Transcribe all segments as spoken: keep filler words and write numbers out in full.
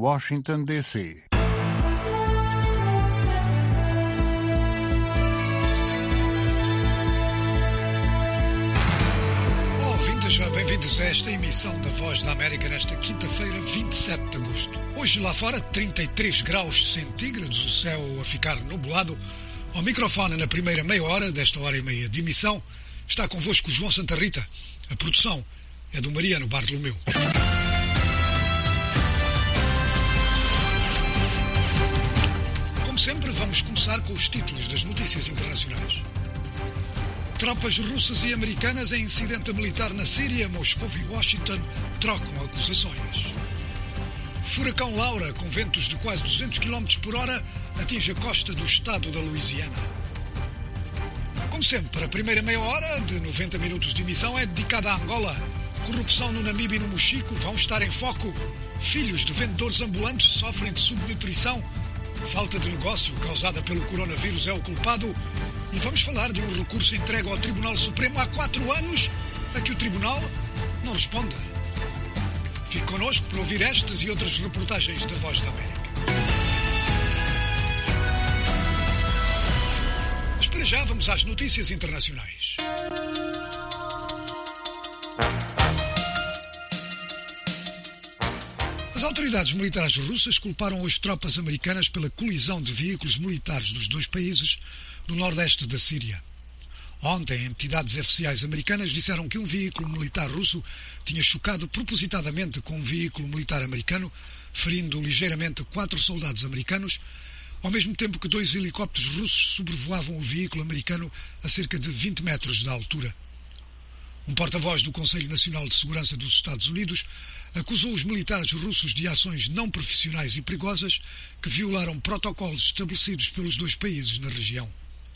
Washington, D C Olá, ouvintes, bem-vindos a esta emissão da Voz da América nesta quinta-feira, vinte e sete de agosto. Hoje lá fora, trinta e três graus centígrados, o céu a ficar nublado. Ao microfone, na primeira meia hora desta hora e meia de emissão, está convosco João Santa Rita. A produção é do Mariano Bartolomeu. Como sempre, vamos começar com os títulos das notícias internacionais. Tropas russas e americanas em incidente militar na Síria, Moscou e Washington trocam acusações. Furacão Laura, com ventos de quase duzentos quilómetros por hora, atinge a costa do estado da Louisiana. Como sempre, a primeira meia hora de noventa minutos de emissão é dedicada à Angola. Corrupção no Namibe e no Mochico vão estar em foco. Filhos de vendedores ambulantes sofrem de subnutrição. Falta de negócio causada pelo coronavírus é o culpado. E vamos falar de um recurso entregue ao Tribunal Supremo há quatro anos, a que o Tribunal não responda. Fique connosco para ouvir estas e outras reportagens da Voz da América. Mas para já vamos às notícias internacionais. As autoridades militares russas culparam as tropas americanas pela colisão de veículos militares dos dois países no nordeste da Síria. Ontem, entidades oficiais americanas disseram que um veículo militar russo tinha chocado propositadamente com um veículo militar americano, ferindo ligeiramente quatro soldados americanos, ao mesmo tempo que dois helicópteros russos sobrevoavam o veículo americano a cerca de vinte metros de altura. Um porta-voz do Conselho Nacional de Segurança dos Estados Unidos acusou os militares russos de ações não profissionais e perigosas que violaram protocolos estabelecidos pelos dois países na região.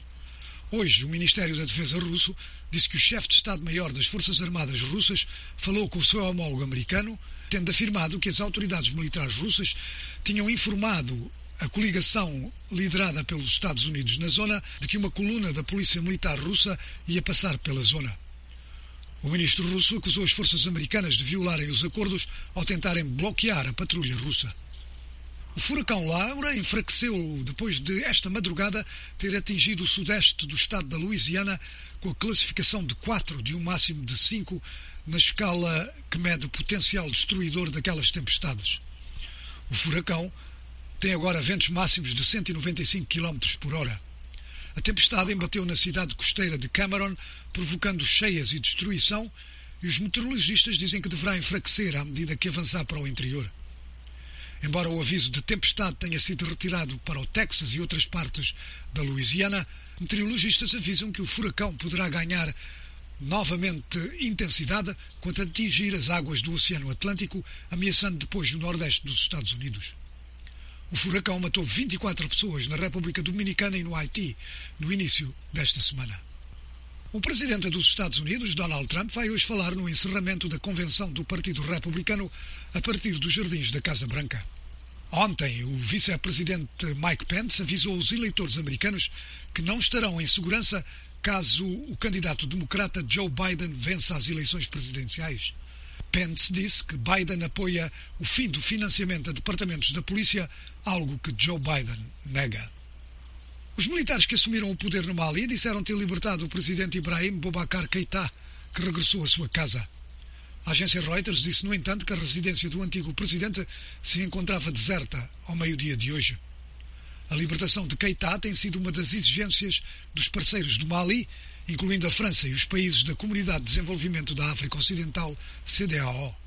Hoje, o Ministério da Defesa russo disse que o chefe de Estado-Maior das Forças Armadas russas falou com o seu homólogo americano, tendo afirmado que as autoridades militares russas tinham informado a coligação liderada pelos Estados Unidos na zona de que uma coluna da Polícia Militar russa ia passar pela zona. O ministro russo acusou as forças americanas de violarem os acordos ao tentarem bloquear a patrulha russa. O furacão Laura enfraqueceu depois de, esta madrugada, ter atingido o sudeste do estado da Louisiana com a classificação de quatro, de um máximo de cinco, na escala que mede o potencial destruidor daquelas tempestades. O furacão tem agora ventos máximos de cento e noventa e cinco quilómetros por hora. A tempestade embateu na cidade costeira de Cameron, provocando cheias e destruição, e os meteorologistas dizem que deverá enfraquecer à medida que avançar para o interior. Embora o aviso de tempestade tenha sido retirado para o Texas e outras partes da Louisiana, meteorologistas avisam que o furacão poderá ganhar novamente intensidade quando atingir as águas do Oceano Atlântico, ameaçando depois o nordeste dos Estados Unidos. O furacão matou vinte e quatro pessoas na República Dominicana e no Haiti no início desta semana. O presidente dos Estados Unidos, Donald Trump, vai hoje falar no encerramento da convenção do Partido Republicano a partir dos jardins da Casa Branca. Ontem, o vice-presidente Mike Pence avisou os eleitores americanos que não estarão em segurança caso o candidato democrata Joe Biden vença as eleições presidenciais. Pence disse que Biden apoia o fim do financiamento a departamentos da polícia, algo que Joe Biden nega. Os militares que assumiram o poder no Mali disseram ter libertado o presidente Ibrahim Boubacar Keïta, que regressou à sua casa. A agência Reuters disse, no entanto, que a residência do antigo presidente se encontrava deserta ao meio-dia de hoje. A libertação de Keïta tem sido uma das exigências dos parceiros do Mali, incluindo a França e os países da Comunidade de Desenvolvimento da África Ocidental, C D A O.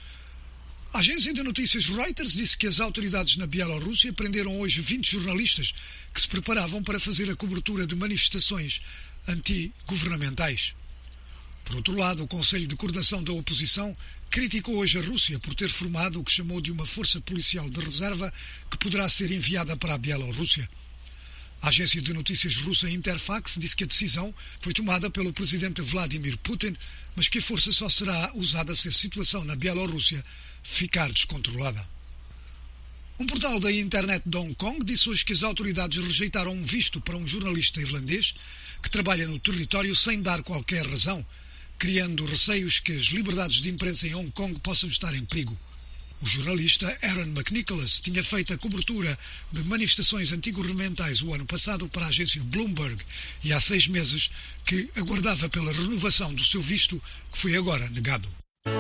A agência de notícias Reuters disse que as autoridades na Bielorrússia prenderam hoje vinte jornalistas que se preparavam para fazer a cobertura de manifestações anti-governamentais. Por outro lado, o Conselho de Coordenação da Oposição criticou hoje a Rússia por ter formado o que chamou de uma força policial de reserva que poderá ser enviada para a Bielorrússia. A agência de notícias russa Interfax disse que a decisão foi tomada pelo presidente Vladimir Putin, mas que a força só será usada se a situação na Bielorrússia ficar descontrolada. Um portal da internet de Hong Kong disse hoje que as autoridades rejeitaram um visto para um jornalista irlandês que trabalha no território sem dar qualquer razão, criando receios que as liberdades de imprensa em Hong Kong possam estar em perigo. O jornalista Aaron McNicholas tinha feito a cobertura de manifestações antiggovernamentais o ano passado para a agência Bloomberg e há seis meses que aguardava pela renovação do seu visto, que foi agora negado.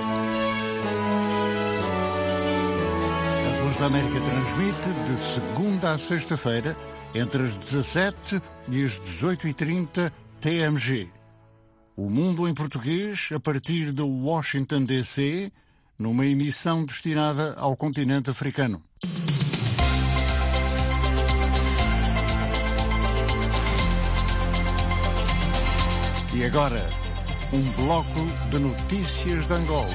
A Voz da América transmite de segunda a sexta-feira, entre as dezassete e as dezoito e trinta T M G. O Mundo em Português, a partir de Washington, D C, numa emissão destinada ao continente africano. E agora, um bloco de notícias de Angola.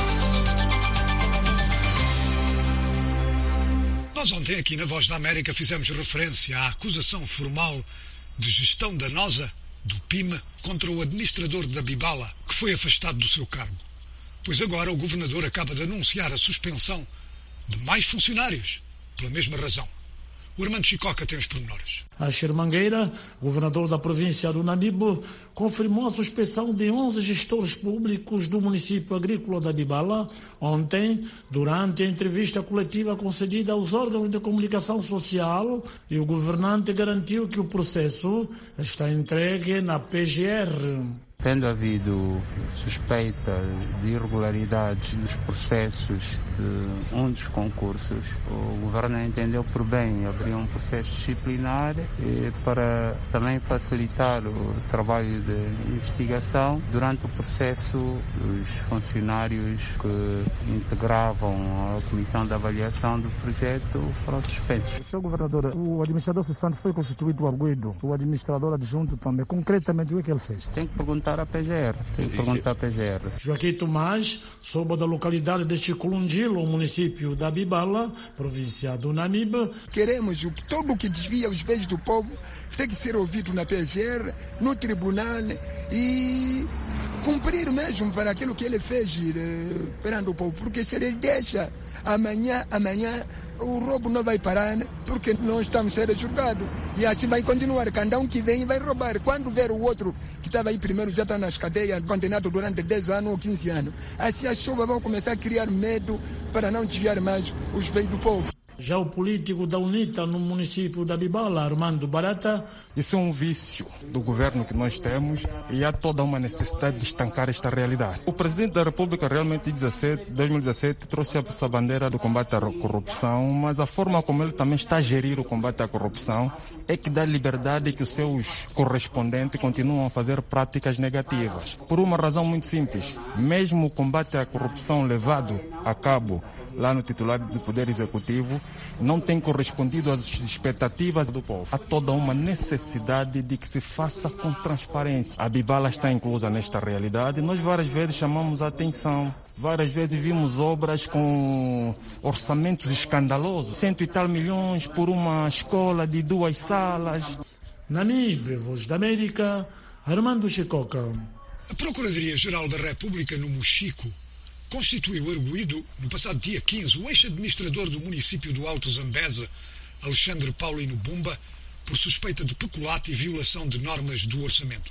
Nós ontem aqui na Voz da América fizemos referência à acusação formal de gestão danosa do P I M contra o administrador da Bibala, que foi afastado do seu cargo. Pois agora o governador acaba de anunciar a suspensão de mais funcionários, pela mesma razão. O Armando Chicoca tem os pormenores. Asher Mangueira, governador da província do Namibe, confirmou a suspensão de onze gestores públicos do município agrícola da Bibala ontem, durante a entrevista coletiva concedida aos órgãos de comunicação social, e o governante garantiu que o processo está entregue na P G R. Tendo havido suspeita de irregularidades nos processos de um dos concursos, o governo entendeu por bem abrir um processo disciplinar e para também facilitar o trabalho de investigação. Durante o processo, os funcionários que integravam a comissão de avaliação do projeto foram suspensos. Senhor Governador, o administrador cessante foi constituído o arguido, o administrador adjunto também. Concretamente, o que ele fez? Tem que perguntar à P G R. Tem que perguntar à P G R. Joaquim Tomás, soube da localidade de Chiculungilo, município da Bibala, província do Namibe. Queremos que todo o que desvia os bens do povo tem que ser ouvido na P G R, no tribunal e cumprir mesmo para aquilo que ele fez eh, perante o povo. Porque se ele deixa amanhã, amanhã, o roubo não vai parar, porque não estamos sendo julgados. E assim vai continuar. Cada um que vem vai roubar. Quando ver o outro que estava aí primeiro já está nas cadeias, condenado durante dez anos ou quinze anos, assim as chuvas vão começar a criar medo para não desviar mais os bens do povo. Já o político da UNITA no município da Bibala, Armando Barata. Isso é um vício do governo que nós temos e há toda uma necessidade de estancar esta realidade. O presidente da República realmente em dois mil e dezassete trouxe a sua bandeira do combate à corrupção, mas a forma como ele também está a gerir o combate à corrupção é que dá liberdade que os seus correspondentes continuam a fazer práticas negativas. Por uma razão muito simples, mesmo o combate à corrupção levado a cabo lá no titular do Poder Executivo, não tem correspondido às expectativas do povo. Há toda uma necessidade de que se faça com transparência. A Bibala está inclusa nesta realidade. Nós várias vezes chamamos a atenção. Várias vezes vimos obras com orçamentos escandalosos. Cento e tal milhões por uma escola de duas salas. Namibe, Voz da América, Armando Chicoca. A Procuradoria-Geral da República no Mochico constituiu arguido, no passado dia quinze, o ex-administrador do município do Alto Zambeze, Alexandre Paulino Bumba, por suspeita de peculato e violação de normas do orçamento.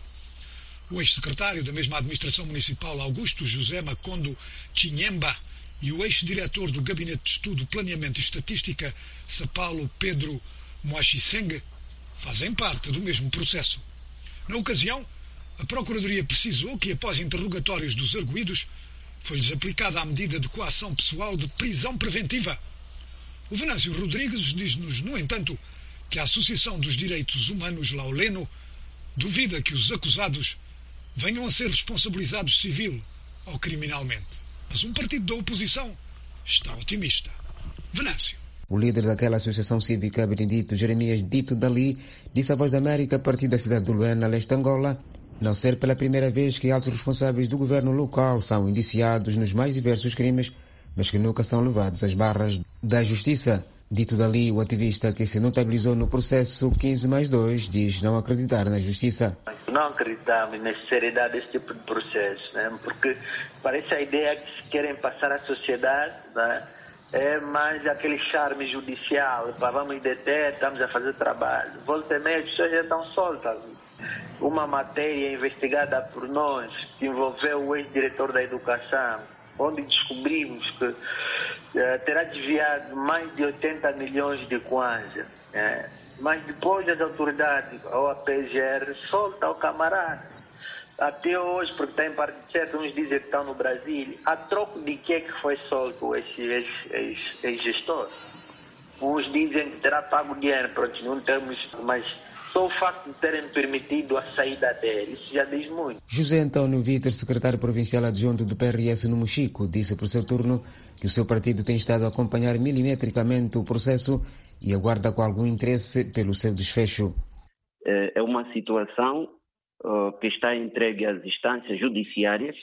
O ex-secretário da mesma administração municipal, Augusto José Macondo Chinyemba, e o ex-diretor do Gabinete de Estudo, Planeamento e Estatística, Sapalo Pedro Moachiseng, fazem parte do mesmo processo. Na ocasião, a Procuradoria precisou que, após interrogatórios dos arguidos, foi-lhes aplicada a medida de coação pessoal de prisão preventiva. O Venâncio Rodrigues diz-nos, no entanto, que a Associação dos Direitos Humanos Lauleno duvida que os acusados venham a ser responsabilizados civil ou criminalmente. Mas um partido da oposição está otimista. Venâncio. O líder daquela associação cívica, Benedito Jeremias Dito Dali, disse à Voz da América, a partir da cidade de Luena, leste de Angola, não ser pela primeira vez que altos responsáveis do governo local são indiciados nos mais diversos crimes, mas que nunca são levados às barras da justiça. Dito Dali, o ativista que se notabilizou no processo quinze mais dois, diz não acreditar na justiça. Não acreditamos na seriedade desse tipo de processo, né? Porque parece a ideia que se querem passar à sociedade, né? É mais aquele charme judicial, para vamos deter, estamos a fazer trabalho. Volta e meia, as pessoas já estão soltas. Uma matéria investigada por nós, que envolveu o ex-diretor da educação, onde descobrimos que terá desviado mais de oitenta milhões de kwanza. É. Mas depois as autoridades, ou a P G R, solta o camarada. Até hoje, porque está em parte certa, uns dizem que estão no Brasil. A troco de que é que foi solto esse ex-gestor? Uns dizem que terá pago dinheiro, pronto, não temos, mas só o facto de terem permitido a saída dele, isso já diz muito. José Antônio Vitor, secretário provincial adjunto do P R S no Mochico, disse por seu turno que o seu partido tem estado a acompanhar milimetricamente o processo e aguarda com algum interesse pelo seu desfecho. É uma situação uh, que está entregue às instâncias judiciárias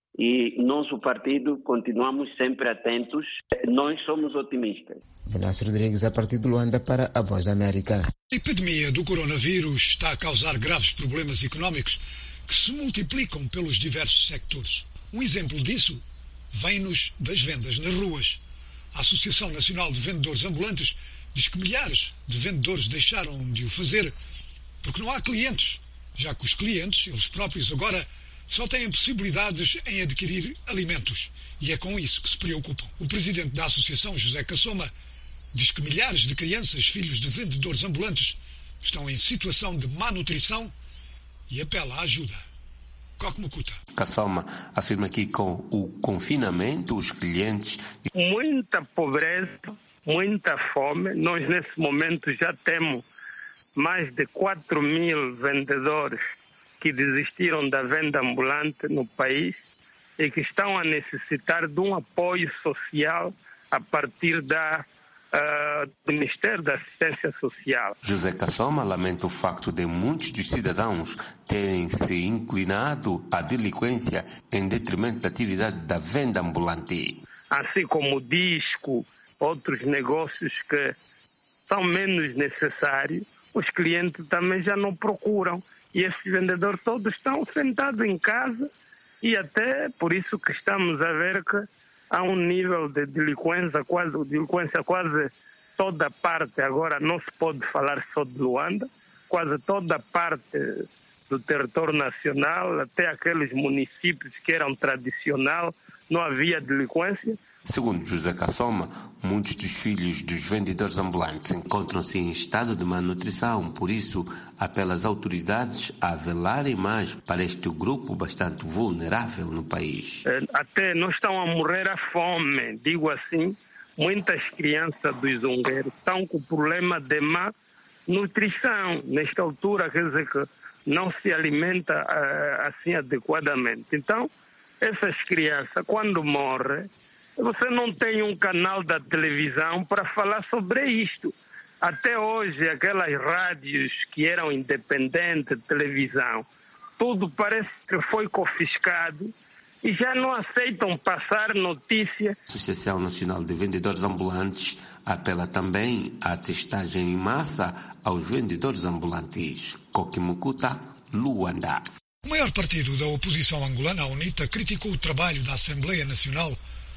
e nosso partido continuamos sempre atentos. Nós somos otimistas. Venâncio Rodrigues, a partir de Luanda, para a Voz da América. A epidemia do coronavírus está a causar graves problemas económicos que se multiplicam pelos diversos sectores. Um exemplo disso vem-nos das vendas nas ruas. A Associação Nacional de Vendedores Ambulantes diz que milhares de vendedores deixaram de o fazer porque não há clientes, já que os clientes, eles próprios, agora só têm possibilidades em adquirir alimentos. E é com isso que se preocupam. O presidente da associação, José Cassoma, diz que milhares de crianças, filhos de vendedores ambulantes, estão em situação de má nutrição e apela à ajuda. Coque Mucuta. Cassoma afirma que com o confinamento, os clientes... Muita pobreza, muita fome. Nós, nesse momento, já temos mais de quatro mil vendedores que desistiram da venda ambulante no país e que estão a necessitar de um apoio social a partir da, uh, do Ministério da Assistência Social. José Cassoma lamenta o facto de muitos dos cidadãos terem se inclinado à delinquência em detrimento da atividade da venda ambulante. Assim como o disco, outros negócios que são menos necessários, os clientes também já não procuram. E esses vendedores todos estão sentados em casa e até por isso que estamos a ver que há um nível de delinquência quase, delinquência quase toda parte, agora não se pode falar só de Luanda, quase toda parte do território nacional, até aqueles municípios que eram tradicional, não havia delinquência. Segundo José Cassoma, muitos dos filhos dos vendedores ambulantes encontram-se em estado de má nutrição, por isso apela às autoridades a velarem mais para este grupo bastante vulnerável no país. Até não estão a morrer à fome, digo assim, muitas crianças dos zongueiros estão com problema de má nutrição. Nesta altura, quer dizer que não se alimenta uh, assim adequadamente. Então, essas crianças, quando morrem, você não tem um canal da televisão para falar sobre isto. Até hoje, aquelas rádios que eram independentes de televisão, tudo parece que foi confiscado e já não aceitam passar notícia. A Associação Nacional de Vendedores Ambulantes apela também à testagem em massa aos vendedores ambulantes. Coque Mucuta, Luanda. O maior partido da oposição angolana, a UNITA, criticou o trabalho da Assembleia Nacional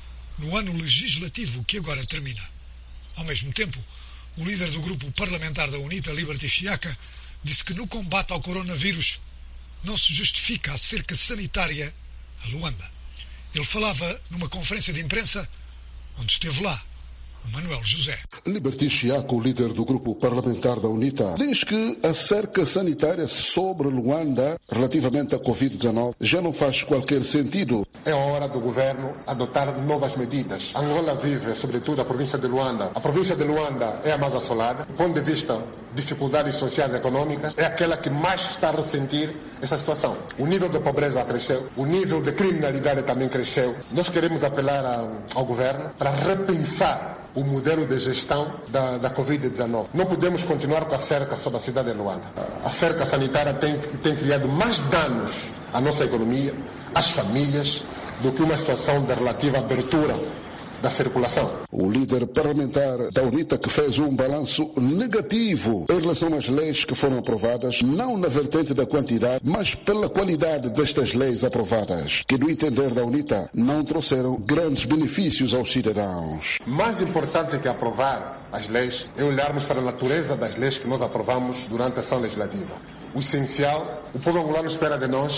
no ano legislativo que agora termina. Ao mesmo tempo, o líder do grupo parlamentar da UNITA, Liberty Chiaka, disse que no combate ao coronavírus não se justifica a cerca sanitária a Luanda. Ele falava numa conferência de imprensa onde esteve lá o Manuel José. Liberty Chiaka, o líder do grupo parlamentar da UNITA, diz que a cerca sanitária sobre Luanda relativamente à covid dezenove já não faz qualquer sentido. É hora do governo adotar novas medidas. Angola vive, sobretudo, a província de Luanda. A província de Luanda é a mais assolada. Do ponto de vista de dificuldades sociais e econômicas, é aquela que mais está a ressentir essa situação. O nível de pobreza cresceu, o nível de criminalidade também cresceu. Nós queremos apelar a, ao governo para repensar o modelo de gestão da, da covid dezenove. Não podemos continuar com a cerca sobre a cidade de Luanda. A cerca sanitária tem, tem criado mais danos à nossa economia, às famílias, do que uma situação de relativa abertura da circulação. O líder parlamentar da UNITA que fez um balanço negativo em relação às leis que foram aprovadas, não na vertente da quantidade, mas pela qualidade destas leis aprovadas, que no entender da UNITA não trouxeram grandes benefícios aos cidadãos. Mais importante que aprovar as leis é olharmos para a natureza das leis que nós aprovamos durante a ação legislativa. O essencial, o povo angolano espera de nós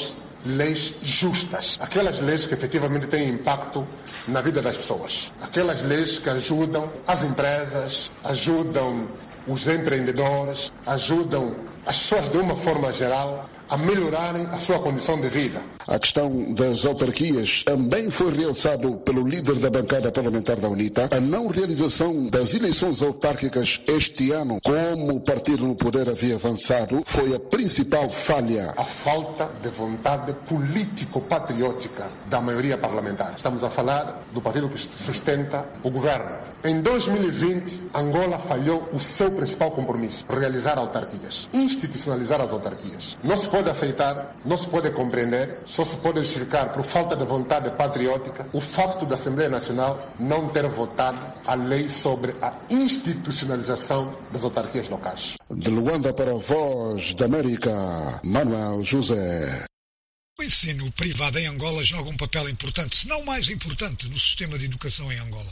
leis justas, aquelas leis que efetivamente têm impacto na vida das pessoas, aquelas leis que ajudam as empresas, ajudam os empreendedores, ajudam as pessoas de uma forma geral a melhorarem a sua condição de vida. A questão das autarquias também foi realçado pelo líder da bancada parlamentar da UNITA. A não realização das eleições autárquicas este ano, como o partido no poder havia avançado, foi a principal falha. A falta de vontade político-patriótica da maioria parlamentar. Estamos a falar do partido que sustenta o governo. Em dois mil e vinte, Angola falhou o seu principal compromisso, realizar autarquias, institucionalizar as autarquias. Não se pode aceitar, não se pode compreender, só se pode justificar por falta de vontade patriótica o facto da Assembleia Nacional não ter votado a lei sobre a institucionalização das autarquias locais. De Luanda para a Voz da América, Manuel José. O ensino privado em Angola joga um papel importante, se não mais importante, no sistema de educação em Angola.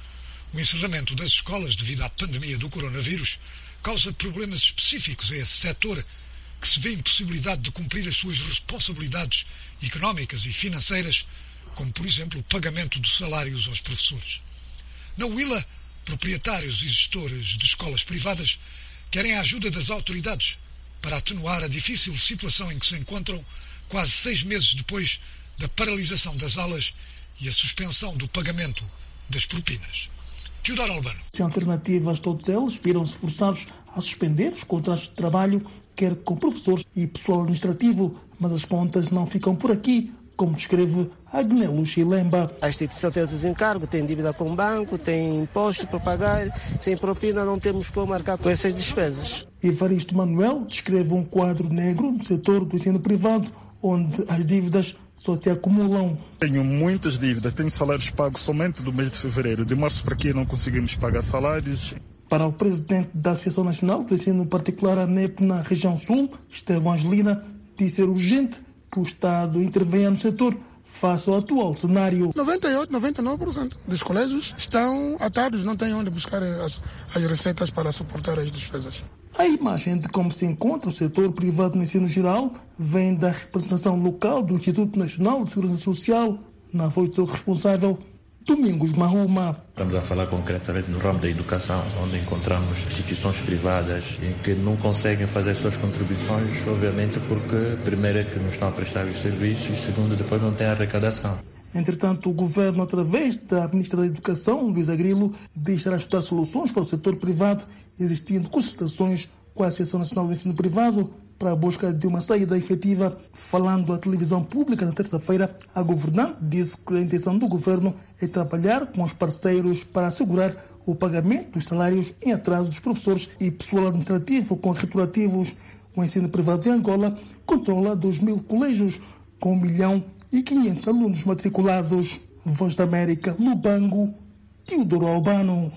O encerramento das escolas devido à pandemia do coronavírus causa problemas específicos a esse setor, que se vê impossibilidade de cumprir as suas responsabilidades económicas e financeiras, como, por exemplo, o pagamento dos salários aos professores. Na Huila, proprietários e gestores de escolas privadas querem a ajuda das autoridades para atenuar a difícil situação em que se encontram quase seis meses depois da paralisação das aulas e a suspensão do pagamento das propinas. Teodoro Albano. Sem alternativas, todos eles viram-se forçados a suspender os contratos de trabalho, quer com professores e pessoal administrativo, mas as contas não ficam por aqui, como descreve Agnelo Chilemba. A instituição tem outros encargos, tem dívida com o banco, tem imposto para pagar, sem propina não temos como marcar com essas despesas. Evaristo Manuel descreve um quadro negro no setor do ensino privado, onde as dívidas só se acumulam. Tenho muitas dívidas, tenho salários pagos somente do mês de fevereiro. De março para aqui não conseguimos pagar salários. Para o presidente da Associação Nacional do Ensino Particular, a NEP, na região sul, Estevão Angelina, disse ser urgente que o Estado intervenha no setor face ao atual cenário. noventa e oito, noventa e nove por cento dos colégios estão atados, não têm onde buscar as, as receitas para suportar as despesas. A imagem de como se encontra o setor privado no ensino geral vem da representação local do Instituto Nacional de Segurança Social, na voz do seu responsável, Domingos Mahuma. Estamos a falar concretamente no ramo da educação, onde encontramos instituições privadas em que não conseguem fazer suas contribuições, obviamente porque, primeiro, é que não estão a prestar os serviços e, segundo, depois não têm arrecadação. Entretanto, o Governo, através da Ministra da Educação, Luísa Grilo, diz estar a estudar soluções para o setor privado, existindo consultações com a Associação Nacional do Ensino Privado para a busca de uma saída efetiva. Falando à televisão pública na terça-feira, a governante disse que a intenção do Governo é trabalhar com os parceiros para assegurar o pagamento dos salários em atraso dos professores e pessoal administrativo com retroativos. O ensino privado de Angola controla dois mil colégios com um milhão e quinhentos alunos matriculados. Voz da América, Lubango, Teodoro Albano.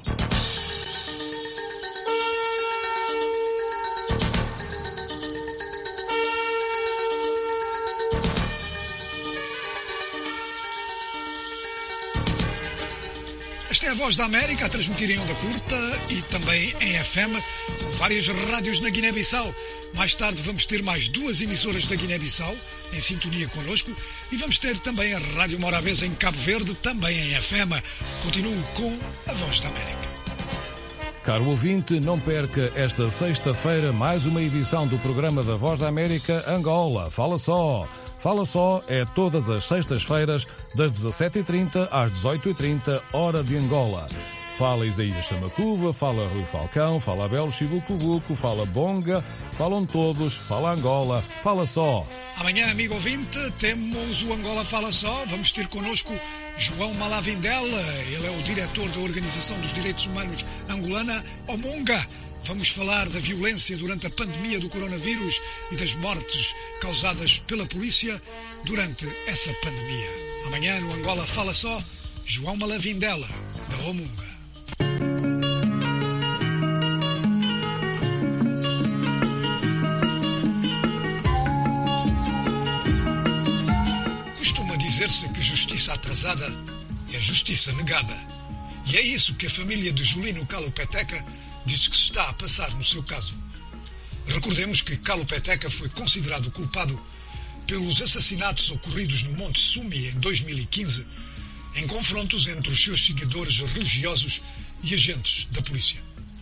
Esta é a Voz da América, a transmitir em onda curta e também em F M, com várias rádios na Guiné-Bissau. Mais tarde vamos ter mais duas emissoras da Guiné-Bissau em sintonia connosco e vamos ter também a Rádio Morabeza em Cabo Verde, também em F M. Continuo com a Voz da América. Caro ouvinte, não perca esta sexta-feira mais uma edição do programa da Voz da América Angola. Fala só! Fala Só é todas as sextas-feiras, das dezassete e trinta às dezoito e trinta, hora de Angola. Fala Isaías Chamacuva, fala Rui Falcão, fala Abel Chibucubuco, fala Bonga, falam todos, fala Angola, Fala Só. Amanhã, amigo ouvinte, temos o Angola Fala Só. Vamos ter connosco João Malavindela, ele é o diretor da Organização dos Direitos Humanos angolana, Omonga. Vamos falar da violência durante a pandemia do coronavírus e das mortes causadas pela polícia durante essa pandemia. Amanhã no Angola Fala Só, João Malavindela, da Omunga. Costuma dizer-se que justiça atrasada é justiça negada. E é isso que a família de Julino Calo Peteca diz que se está a passar no seu caso. Recordemos que Calo Peteca foi considerado culpado pelos assassinatos ocorridos no Monte Sumi em dois mil e quinze, em confrontos entre os seus seguidores religiosos e agentes da polícia.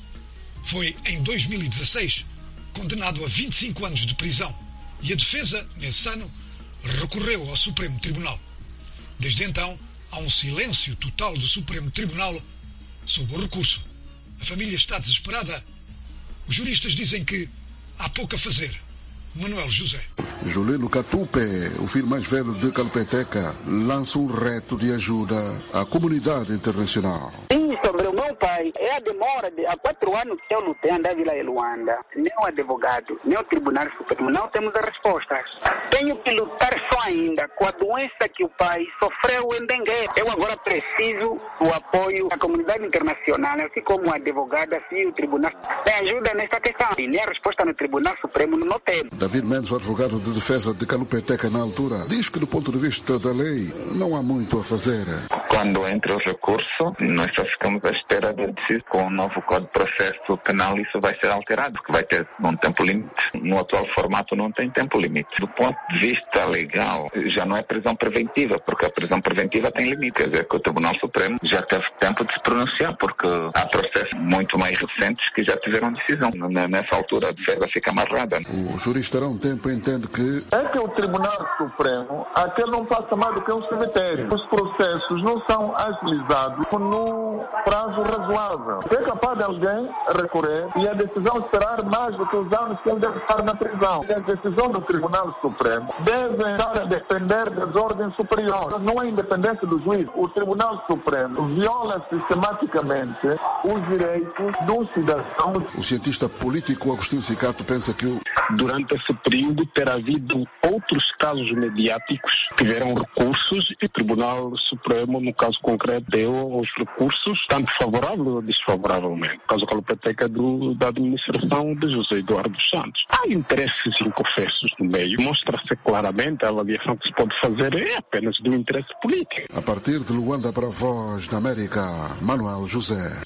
Foi em dois mil e dezasseis condenado a vinte e cinco anos de prisão e a defesa, nesse ano, recorreu ao Supremo Tribunal. Desde então, há um silêncio total do Supremo Tribunal sobre o recurso. A família está desesperada. Os juristas dizem que há pouco a fazer. Manuel José. Julino Catupe, o filho mais velho de Calpeteca, lança um reto de ajuda à comunidade internacional. Sim, sobre o meu pai, é a demora de há quatro anos que eu lutei andar Vila de Luanda. Nem o advogado, nem o Tribunal Supremo, não temos as respostas. Tenho que lutar só ainda com a doença que o pai sofreu em dengue. Eu agora preciso do apoio da comunidade internacional, assim como a advogada, assim o Tribunal. Me ajuda nesta questão. E nem a resposta no Tribunal Supremo não temos. David Mendes, o advogado de defesa de Calupeteca na altura, diz que do ponto de vista da lei não há muito a fazer. Quando entra o recurso, nós só ficamos à espera de decidir com o novo Código de Processo Penal isso vai ser alterado, porque vai ter um tempo limite. No atual formato não tem tempo limite. Do ponto de vista legal, já não é prisão preventiva, porque a prisão preventiva tem limite. Quer dizer que o Tribunal Supremo já teve tempo de se pronunciar, porque há processos muito mais recentes que já tiveram decisão. Nessa altura a defesa fica amarrada. O jurista Arão Tempo entende que é que o Tribunal Supremo aquele não passa mais do que um cemitério. Os processos não são agilizados num prazo razoável. É capaz de alguém recorrer e a decisão esperar mais do que os anos que ele deve estar na prisão. A decisão do Tribunal Supremo deve estar a depender das ordens superiores. Não é independência do juiz. O Tribunal Supremo viola sistematicamente os direitos dos cidadãos. O cientista político Agostinho Cicato pensa que o... durante esse período ter havido outros casos mediáticos que tiveram recursos e o Tribunal Supremo, no caso concreto, deu os recursos, tanto favorável ou desfavoravelmente. O caso Calupeteca do, da administração de José Eduardo Santos. Há interesses inconfessos no meio. Mostra-se claramente a avaliação que se pode fazer é apenas do interesse político. A partir de Luanda para a Voz da América, Manuel José.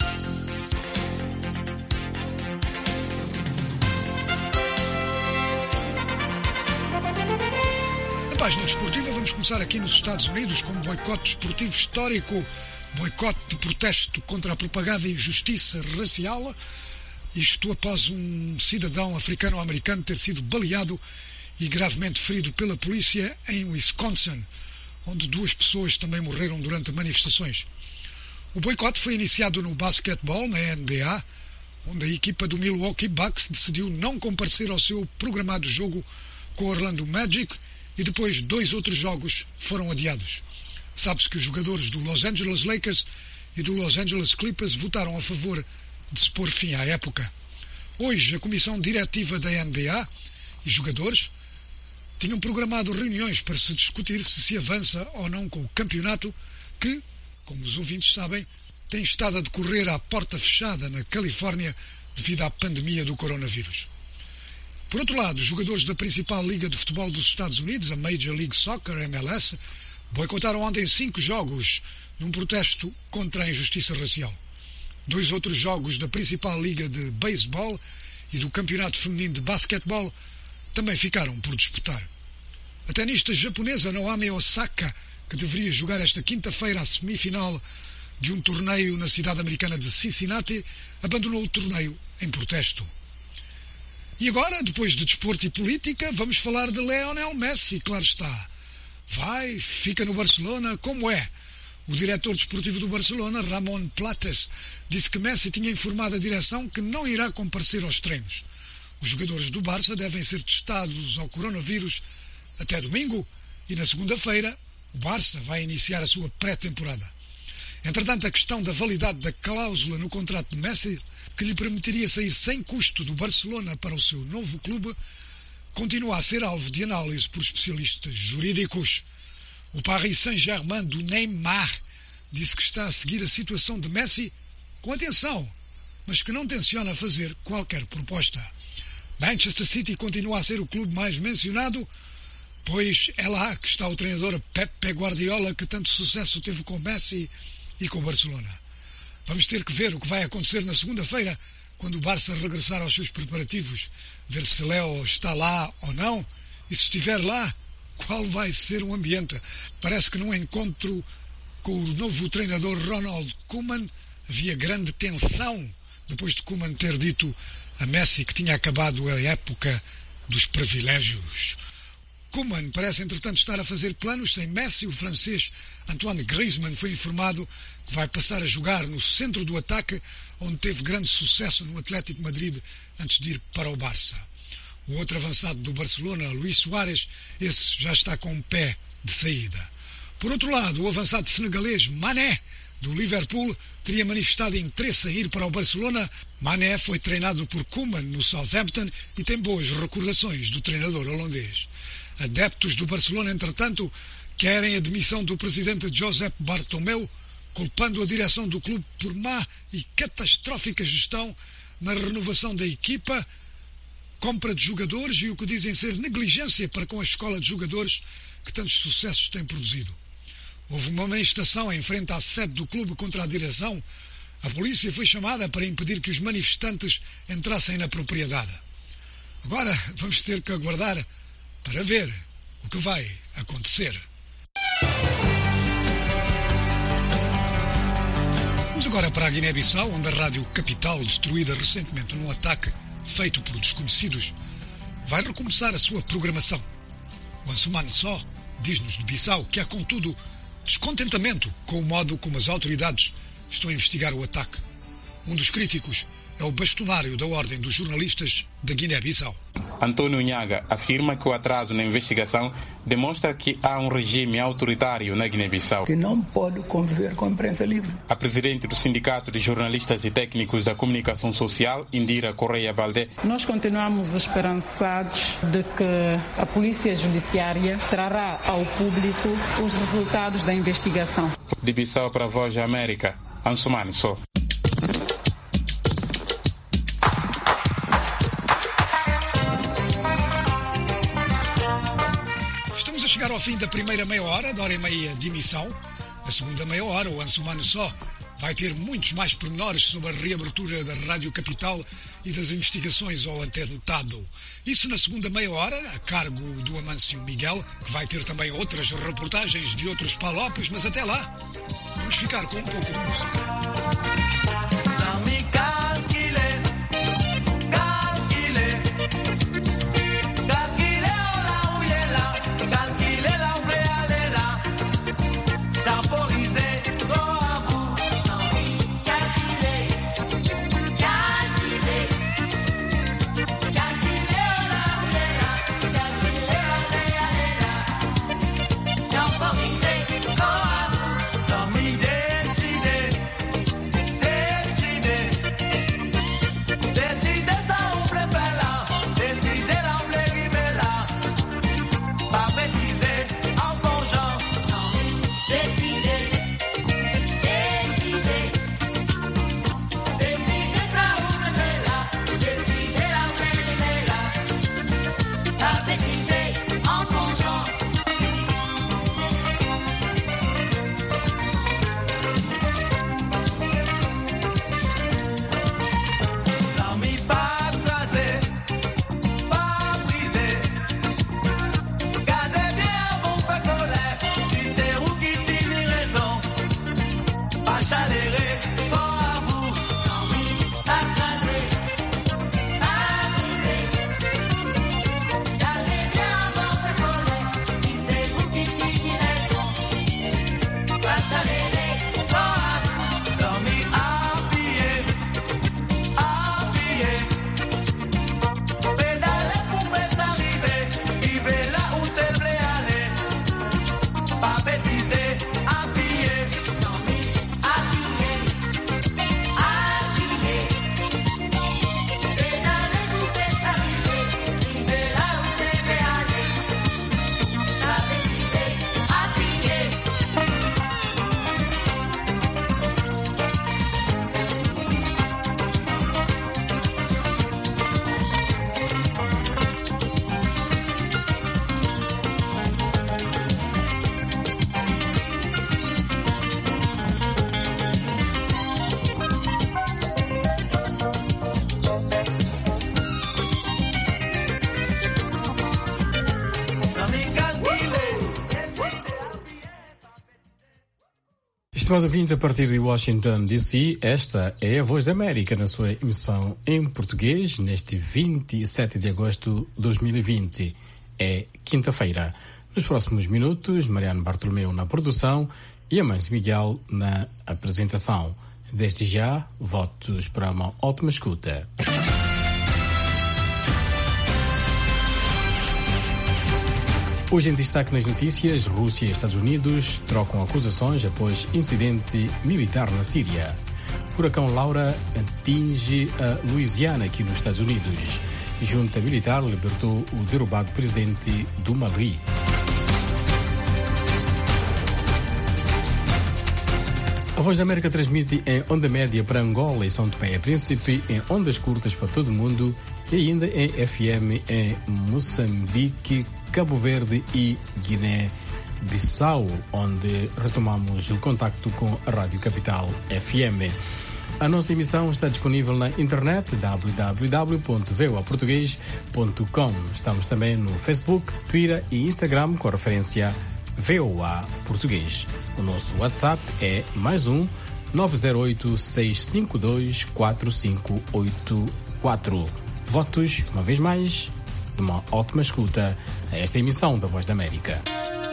Página desportiva, vamos começar aqui nos Estados Unidos com um boicote desportivo histórico, boicote de protesto contra a propagada injustiça racial, isto após um cidadão africano-americano ter sido baleado e gravemente ferido pela polícia em Wisconsin, onde duas pessoas também morreram durante manifestações. O boicote foi iniciado no basquetebol, na N B A, onde a equipa do Milwaukee Bucks decidiu não comparecer ao seu programado jogo com o Orlando Magic, e depois dois outros jogos foram adiados. Sabe-se que os jogadores do Los Angeles Lakers e do Los Angeles Clippers votaram a favor de se pôr fim à época. Hoje, a comissão diretiva da N B A e jogadores tinham programado reuniões para se discutir se se avança ou não com o campeonato que, como os ouvintes sabem, tem estado a decorrer à porta fechada na Califórnia devido à pandemia do coronavírus. Por outro lado, os jogadores da principal liga de futebol dos Estados Unidos, a Major League Soccer, M L S, boicotaram ontem cinco jogos num protesto contra a injustiça racial. Dois outros jogos da principal liga de beisebol e do campeonato feminino de basquetebol também ficaram por disputar. A tenista japonesa Naomi Osaka, que deveria jogar esta quinta-feira a semifinal de um torneio na cidade americana de Cincinnati, abandonou o torneio em protesto. E agora, depois de desporto e política, vamos falar de Lionel Messi, claro está. Vai, fica no Barcelona, como é? O diretor desportivo do Barcelona, Ramon Platas, disse que Messi tinha informado a direção que não irá comparecer aos treinos. Os jogadores do Barça devem ser testados ao coronavírus até domingo e na segunda-feira o Barça vai iniciar a sua pré-temporada. Entretanto, a questão da validade da cláusula no contrato de Messi, que lhe permitiria sair sem custo do Barcelona para o seu novo clube, continua a ser alvo de análise por especialistas jurídicos. O Paris Saint-Germain do Neymar disse que está a seguir a situação de Messi com atenção, mas que não tenciona fazer qualquer proposta. Manchester City continua a ser o clube mais mencionado, pois é lá que está o treinador Pep Guardiola, que tanto sucesso teve com Messi e com o Barcelona. Vamos ter que ver o que vai acontecer na segunda-feira, quando o Barça regressar aos seus preparativos, ver se Léo está lá ou não, e se estiver lá, qual vai ser o ambiente. Parece que num encontro com o novo treinador Ronald Koeman havia grande tensão, depois de Koeman ter dito a Messi que tinha acabado a época dos privilégios. Koeman parece, entretanto, estar a fazer planos sem Messi. O francês Antoine Griezmann foi informado que vai passar a jogar no centro do ataque, onde teve grande sucesso no Atlético Madrid antes de ir para o Barça. O outro avançado do Barcelona, Luís Soares, esse já está com um pé de saída. Por outro lado, o avançado senegalês Mané, do Liverpool, teria manifestado interesse em ir para o Barcelona. Mané foi treinado por Koeman no Southampton e tem boas recordações do treinador holandês. Adeptos do Barcelona, entretanto, querem a demissão do presidente Josep Bartomeu, culpando a direção do clube por má e catastrófica gestão na renovação da equipa, compra de jogadores e o que dizem ser negligência para com a escola de jogadores que tantos sucessos tem produzido. Houve uma manifestação em frente à sede do clube contra a direção. A polícia foi chamada para impedir que os manifestantes entrassem na propriedade. Agora vamos ter que aguardar para ver o que vai acontecer. Vamos agora para a Guiné-Bissau, onde a Rádio Capital, destruída recentemente num ataque feito por desconhecidos, vai recomeçar a sua programação. O Ansumane Só diz-nos de Bissau que há, contudo, descontentamento com o modo como as autoridades estão a investigar o ataque. Um dos críticos é o bastonário da Ordem dos Jornalistas da Guiné-Bissau. Antônio Nhaga afirma que o atraso na investigação demonstra que há um regime autoritário na Guiné-Bissau, que não pode conviver com a imprensa livre. A presidente do Sindicato de Jornalistas e Técnicos da Comunicação Social, Indira Correia Baldé, nós continuamos esperançados de que a Polícia Judiciária trará ao público os resultados da investigação. De Bissau para a Voz da América, Ansumane Só. Chegar ao fim da primeira meia hora, da hora e meia de emissão. Na segunda meia hora, o Ansumane Só vai ter muitos mais pormenores sobre a reabertura da Rádio Capital e das investigações ao atentado. Isso na segunda meia hora, a cargo do Amâncio Miguel, que vai ter também outras reportagens de outros palopes, mas até lá, vamos ficar com um pouco de música. Don't Estimado ouvinte, a partir de Washington, D C, esta é a Voz da América na sua emissão em português neste vinte e sete de agosto de dois mil e vinte. É quinta-feira. Nos próximos minutos, Mariano Bartolomeu na produção e Amâncio Miguel na apresentação. Desde já, votos para uma ótima escuta. Hoje em destaque nas notícias, Rússia e Estados Unidos trocam acusações após incidente militar na Síria. Furacão Laura atinge a Louisiana, aqui nos Estados Unidos. Junta militar libertou o derrubado presidente do Mali. A Voz da América transmite em onda média para Angola e São Tomé e Príncipe, em ondas curtas para todo o mundo e ainda em F M em Moçambique, Cabo Verde e Guiné-Bissau, onde retomamos o contacto com a Rádio Capital F M. A nossa emissão está disponível na internet w w w ponto voa português ponto com. Estamos também no Facebook, Twitter e Instagram com a referência V O A Português. O nosso WhatsApp é mais um nove zero oito, seis cinco dois, quatro cinco oito quatro. Votos, uma vez mais, de uma ótima escuta a esta emissão da Voz da América.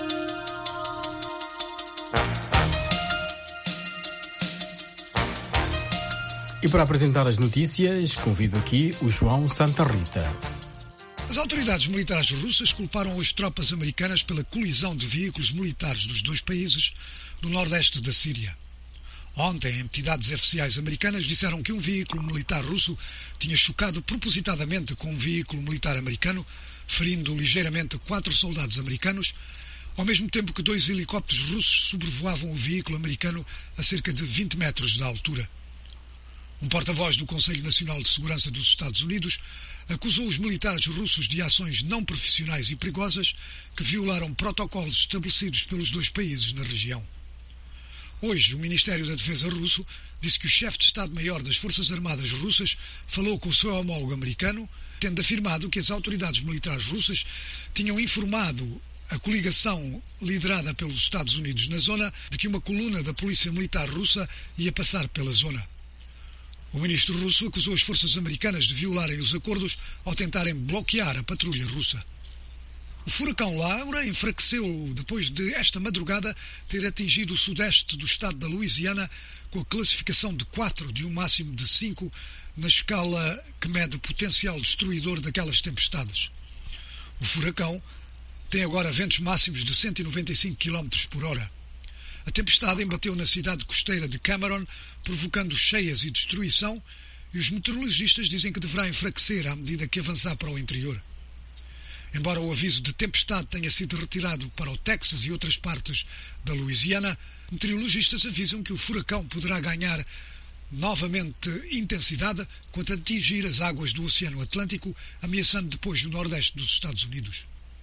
E para apresentar as notícias, convido aqui o João Santa Rita. As autoridades militares russas culparam as tropas americanas pela colisão de veículos militares dos dois países no nordeste da Síria. Ontem, entidades oficiais americanas disseram que um veículo militar russo tinha chocado propositadamente com um veículo militar americano, ferindo ligeiramente quatro soldados americanos, ao mesmo tempo que dois helicópteros russos sobrevoavam o veículo americano a cerca de vinte metros de altura. Um porta-voz do Conselho Nacional de Segurança dos Estados Unidos acusou os militares russos de ações não profissionais e perigosas que violaram protocolos estabelecidos pelos dois países na região. Hoje, o Ministério da Defesa russo disse que o chefe de Estado-Maior das Forças Armadas russas falou com o seu homólogo americano, tendo afirmado que as autoridades militares russas tinham informado a coligação liderada pelos Estados Unidos na zona de que uma coluna da Polícia Militar russa ia passar pela zona. O ministro russo acusou as forças americanas de violarem os acordos ao tentarem bloquear a patrulha russa. O furacão Laura enfraqueceu depois de esta madrugada ter atingido o sudeste do estado da Louisiana com a classificação de quatro de um máximo de cinco na escala que mede o potencial destruidor daquelas tempestades. O furacão tem agora ventos máximos de cento e noventa e cinco quilómetros por hora. A tempestade embateu na cidade costeira de Cameron, provocando cheias e destruição, e os meteorologistas dizem que deverá enfraquecer à medida que avançar para o interior. Embora o aviso de tempestade tenha sido retirado para o Texas e outras partes da Louisiana, meteorologistas avisam que o furacão poderá ganhar novamente intensidade quando atingir as águas do Oceano Atlântico, ameaçando depois o nordeste dos Estados Unidos.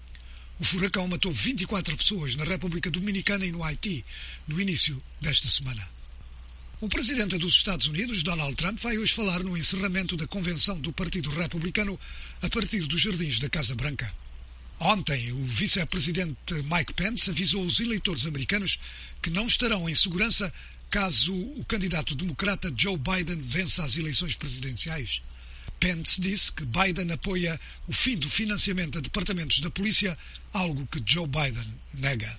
O furacão matou vinte e quatro pessoas na República Dominicana e no Haiti no início desta semana. O presidente dos Estados Unidos, Donald Trump, vai hoje falar no encerramento da convenção do Partido Republicano a partir dos jardins da Casa Branca. Ontem, o vice-presidente Mike Pence avisou os eleitores americanos que não estarão em segurança caso o candidato democrata Joe Biden vença as eleições presidenciais. Pence disse que Biden apoia o fim do financiamento a departamentos da polícia, algo que Joe Biden nega.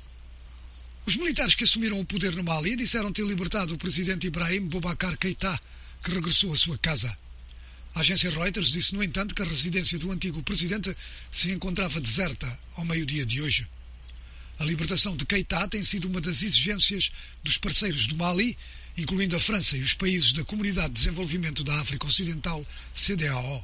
Os militares que assumiram o poder no Mali disseram ter libertado o presidente Ibrahim Boubacar Keïta, que regressou à sua casa. A agência Reuters disse, no entanto, que a residência do antigo presidente se encontrava deserta ao meio-dia de hoje. A libertação de Keïta tem sido uma das exigências dos parceiros do Mali, incluindo a França e os países da Comunidade de Desenvolvimento da África Ocidental, C D A O.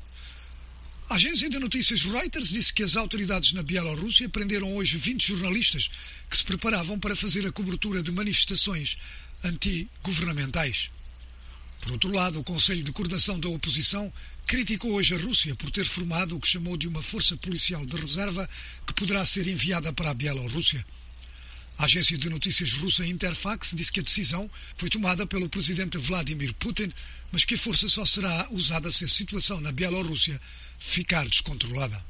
A agência de notícias Reuters disse que as autoridades na Bielorrússia prenderam hoje vinte jornalistas que se preparavam para fazer a cobertura de manifestações anti-governamentais. Por outro lado, o Conselho de Coordenação da Oposição criticou hoje a Rússia por ter formado o que chamou de uma força policial de reserva que poderá ser enviada para a Bielorrússia. A agência de notícias russa Interfax disse que a decisão foi tomada pelo presidente Vladimir Putin, mas que a força só será usada se a situação na Bielorrússia ficar descontrolada.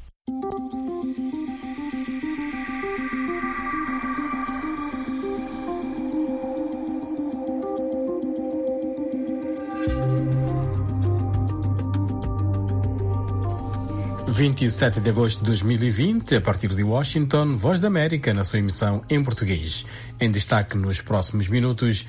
vinte e sete de agosto de dois mil e vinte, a partir de Washington, Voz da América na sua emissão em português. Em destaque nos próximos minutos,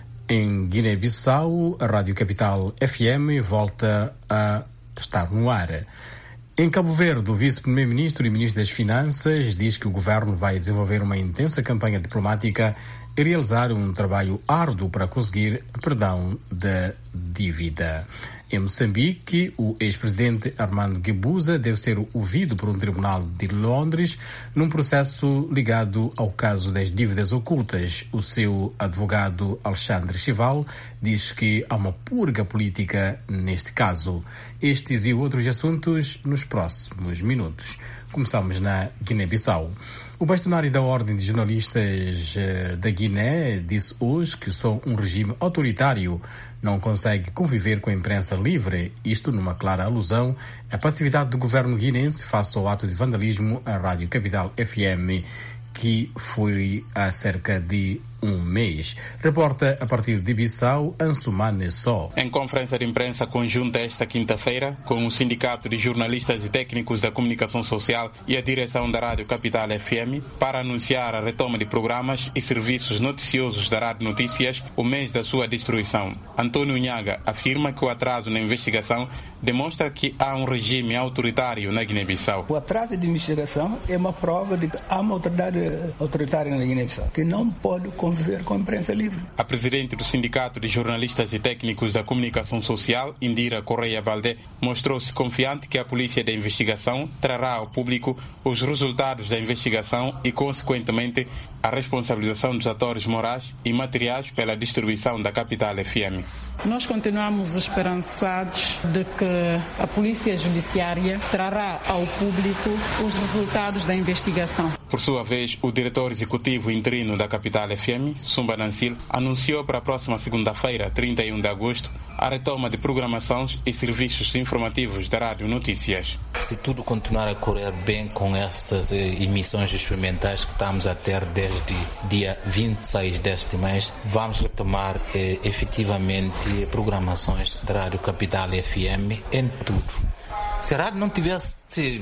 em Guiné-Bissau, a Rádio Capital F M volta a estar no ar. Em Cabo Verde, o vice-primeiro-ministro e ministro das Finanças diz que o governo vai desenvolver uma intensa campanha diplomática e realizar um trabalho árduo para conseguir perdão da dívida. Em Moçambique, o ex-presidente Armando Guebuza deve ser ouvido por um tribunal de Londres num processo ligado ao caso das dívidas ocultas. O seu advogado Alexandre Chival diz que há uma purga política neste caso. Estes e outros assuntos nos próximos minutos. Começamos na Guiné-Bissau. O bastonário da Ordem de Jornalistas da Guiné disse hoje que só um regime autoritário não consegue conviver com a imprensa livre, isto numa clara alusão à passividade do governo guinense face ao ato de vandalismo à Rádio Capital F M, que foi há cerca de um mês. Reporta a partir de Bissau, Ansumane Só. Em conferência de imprensa conjunta esta quinta-feira, com o Sindicato de Jornalistas e Técnicos da Comunicação Social e a direção da Rádio Capital F M, para anunciar a retoma de programas e serviços noticiosos da Rádio Notícias, o mês da sua destruição. Antônio Nhaga afirma que o atraso na investigação demonstra que há um regime autoritário na Guiné-Bissau. O atraso de investigação é uma prova de que há uma autoridade autoritária na Guiné-Bissau, que não pode conviver com a imprensa livre. A presidente do Sindicato de Jornalistas e Técnicos da Comunicação Social, Indira Correia Baldé, mostrou-se confiante que a Polícia da Investigação trará ao público os resultados da investigação e, consequentemente, a responsabilização dos atores morais e materiais pela destruição da Capital F M. Nós continuamos esperançados de que a Polícia Judiciária trará ao público os resultados da investigação. Por sua vez, o diretor executivo interino da Capital F M, Sumba Nancil, anunciou para a próxima segunda-feira, trinta e um de agosto, a retoma de programações e serviços informativos da Rádio Notícias. Se tudo continuar a correr bem com estas emissões experimentais que estamos a ter desde dia vinte e seis deste mês, vamos retomar eh, efetivamente programações da Rádio Capital F M em tudo. Se a rádio não tivesse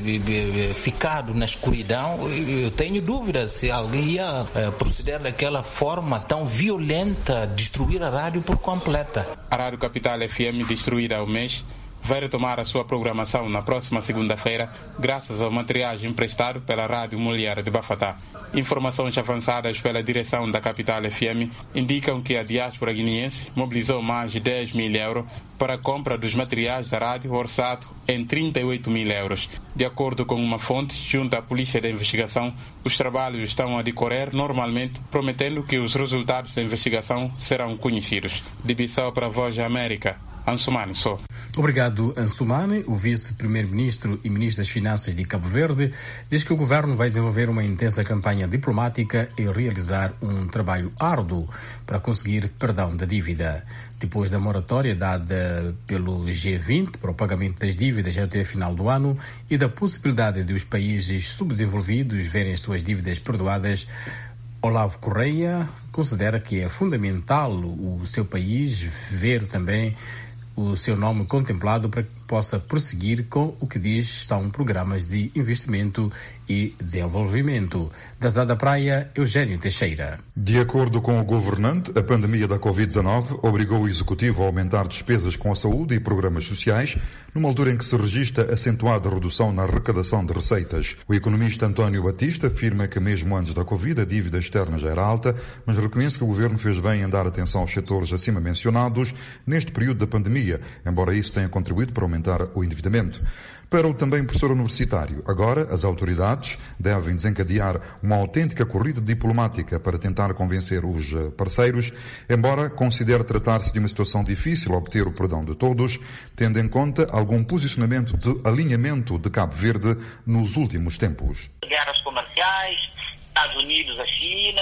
ficado na escuridão, eu tenho dúvidas se alguém ia proceder daquela forma tão violenta, destruir a rádio por completa. A Rádio Capital F M, destruída ao mês, vai retomar a sua programação na próxima segunda-feira, graças ao material emprestado pela Rádio Mulher de Bafatá. Informações avançadas pela direção da Capital F M indicam que a diáspora guineense mobilizou mais de dez mil euros para a compra dos materiais da rádio, orçado em trinta e oito mil euros. De acordo com uma fonte junto à Polícia da Investigação, os trabalhos estão a decorrer normalmente, prometendo que os resultados da investigação serão conhecidos. De Bissau para a Voz da América, Ansumane Só. Obrigado, Ansumane. O vice-primeiro-ministro e ministro das Finanças de Cabo Verde diz que o governo vai desenvolver uma intensa campanha diplomática e realizar um trabalho árduo para conseguir perdão da dívida. Depois da moratória dada pelo G vinte para o pagamento das dívidas até o final do ano e da possibilidade de os países subdesenvolvidos verem as suas dívidas perdoadas, Olavo Correia considera que é fundamental o seu país ver também o seu nome contemplado para que possa prosseguir com o que diz são programas de investimento e desenvolvimento. Da cidade da Praia, Eugênio Teixeira. De acordo com o governante, a pandemia da covid dezenove obrigou o Executivo a aumentar despesas com a saúde e programas sociais, numa altura em que se registra acentuada redução na arrecadação de receitas. O economista António Batista afirma que mesmo antes da Covid a dívida externa já era alta, mas reconhece que o governo fez bem em dar atenção aos setores acima mencionados neste período da pandemia, embora isso tenha contribuído para aumentar o endividamento. Para o também professor universitário, agora as autoridades devem desencadear uma autêntica corrida diplomática para tentar convencer os parceiros, embora considere tratar-se de uma situação difícil obter o perdão de todos, tendo em conta algum posicionamento de alinhamento de Cabo Verde nos últimos tempos. Guerras comerciais, Estados Unidos, a China,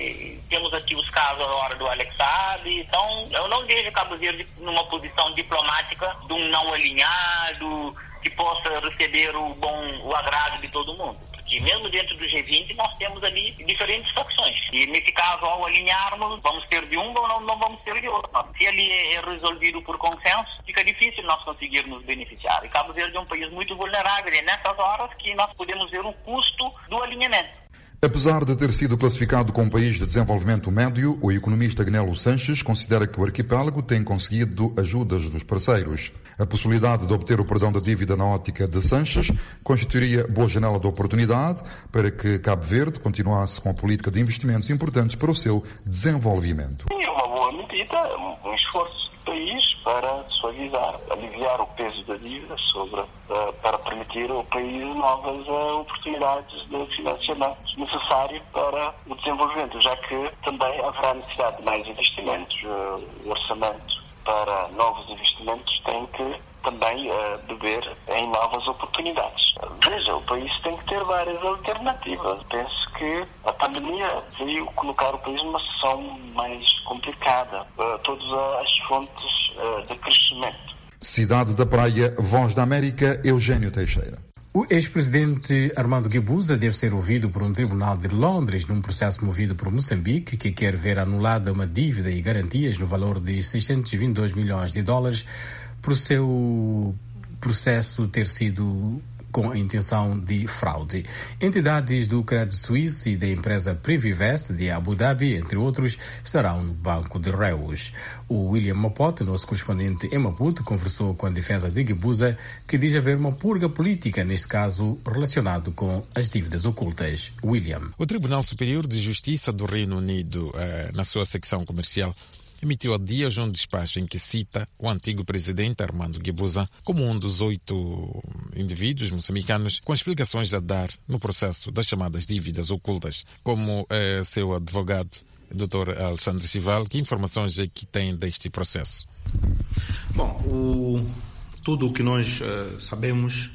e temos aqui os casos agora do Alex Saab. Então, eu não vejo Cabo Verde numa posição diplomática de um não alinhado, que possa receber o bom, o agrado de todo mundo. que mesmo dentro do G vinte nós temos ali diferentes facções. E nesse caso, ao alinharmos, vamos ter de um ou não, não vamos ter de outro. Se ali é resolvido por consenso, fica difícil nós conseguirmos beneficiar. E Cabo Verde é um país muito vulnerável, e é nessas horas que nós podemos ver o custo do alinhamento. Apesar de ter sido classificado como país de desenvolvimento médio, o economista Gnelo Sanches considera que o arquipélago tem conseguido ajudas dos parceiros. A possibilidade de obter o perdão da dívida na ótica de Sanches constituiria boa janela de oportunidade para que Cabo Verde continuasse com a política de investimentos importantes para o seu desenvolvimento. É uma boa medida, um esforço do país para suavizar, aliviar o peso da dívida sobre, uh, para permitir ao país novas uh, oportunidades de financiamento necessário para o desenvolvimento, já que também haverá necessidade de mais investimentos. Uh, o orçamento para novos investimentos tem que também uh, beber em novas oportunidades. Veja, o país tem que ter várias alternativas. Penso que a pandemia veio colocar o país numa situação mais complicada. Uh, todas as fontes uh, de crescimento. Cidade da Praia, Voz da América, Eugênio Teixeira. O ex-presidente Armando Guebuza deve ser ouvido por um tribunal de Londres num processo movido por Moçambique, que quer ver anulada uma dívida e garantias no valor de seiscentos e vinte e dois milhões de dólares por seu processo ter sido com a intenção de fraude. Entidades do Credit Suisse e da empresa Privivest de Abu Dhabi, entre outros, estarão no banco de réus. O William Mapote, nosso correspondente em Maputo, conversou com a defesa de Guebuza, que diz haver uma purga política, neste caso relacionado com as dívidas ocultas. William. O Tribunal Superior de Justiça do Reino Unido, eh, na sua secção comercial, emitiu há dias um despacho em que cita o antigo presidente Armando Guebuza como um dos oito indivíduos moçambicanos com explicações a dar no processo das chamadas dívidas ocultas. Como é seu advogado, doutor Alexandre Chival, que informações é que tem deste processo? Bom, o, tudo o que nós uh, sabemos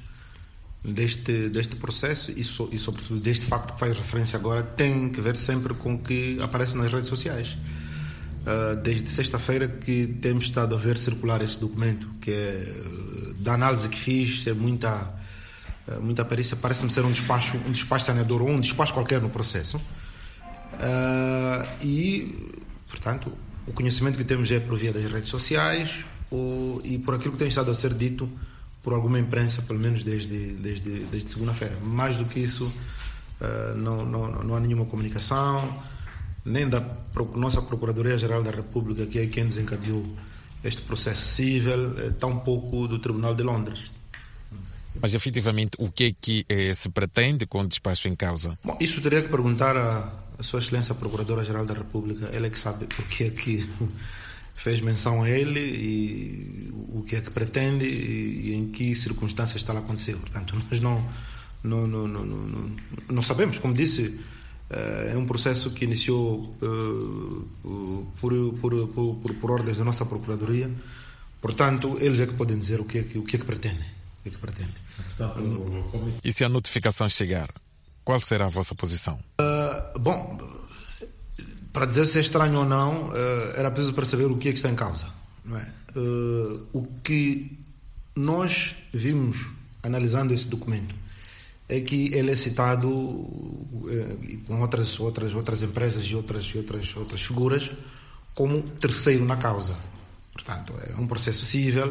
deste, deste processo e, so, e sobretudo deste facto que faz referência agora tem que ver sempre com o que aparece nas redes sociais. Uh, desde sexta-feira que temos estado a ver circular esse documento, que é, da análise que fiz, ser muita, uh, muita perícia, parece-me ser um despacho, um despacho saneador ou um despacho qualquer no processo. Uh, e, portanto, o conhecimento que temos é por via das redes sociais ou, e por aquilo que tem estado a ser dito por alguma imprensa, pelo menos desde, desde, desde segunda-feira. Mais do que isso, uh, não, não, não há nenhuma comunicação, nem da nossa Procuradoria-Geral da República, que é quem desencadeou este processo civil, tampouco do Tribunal de Londres. Mas, efetivamente, o que é que eh, se pretende com o despacho em causa? Bom, isso teria que perguntar à, à Sua Excelência a Procuradora-Geral da República. Ela é que sabe porque é que fez menção a ele e o que é que pretende e, e em que circunstâncias está a acontecer. Portanto, nós não, não, não, não, não, não sabemos. Como disse, é um processo que iniciou uh, uh, por, por, por, por, por ordens da nossa Procuradoria. Portanto, eles é que podem dizer o que é que, o que, é que pretendem. O que é que pretendem. E se a notificação chegar, qual será a vossa posição? Uh, bom, para dizer se é estranho ou não, uh, era preciso perceber o que é que está em causa. Não é? Uh, o que nós vimos analisando esse documento é que ele é citado eh, com outras, outras, outras empresas e outras, e outras, outras figuras como terceiro na causa. Portanto, é um processo civil.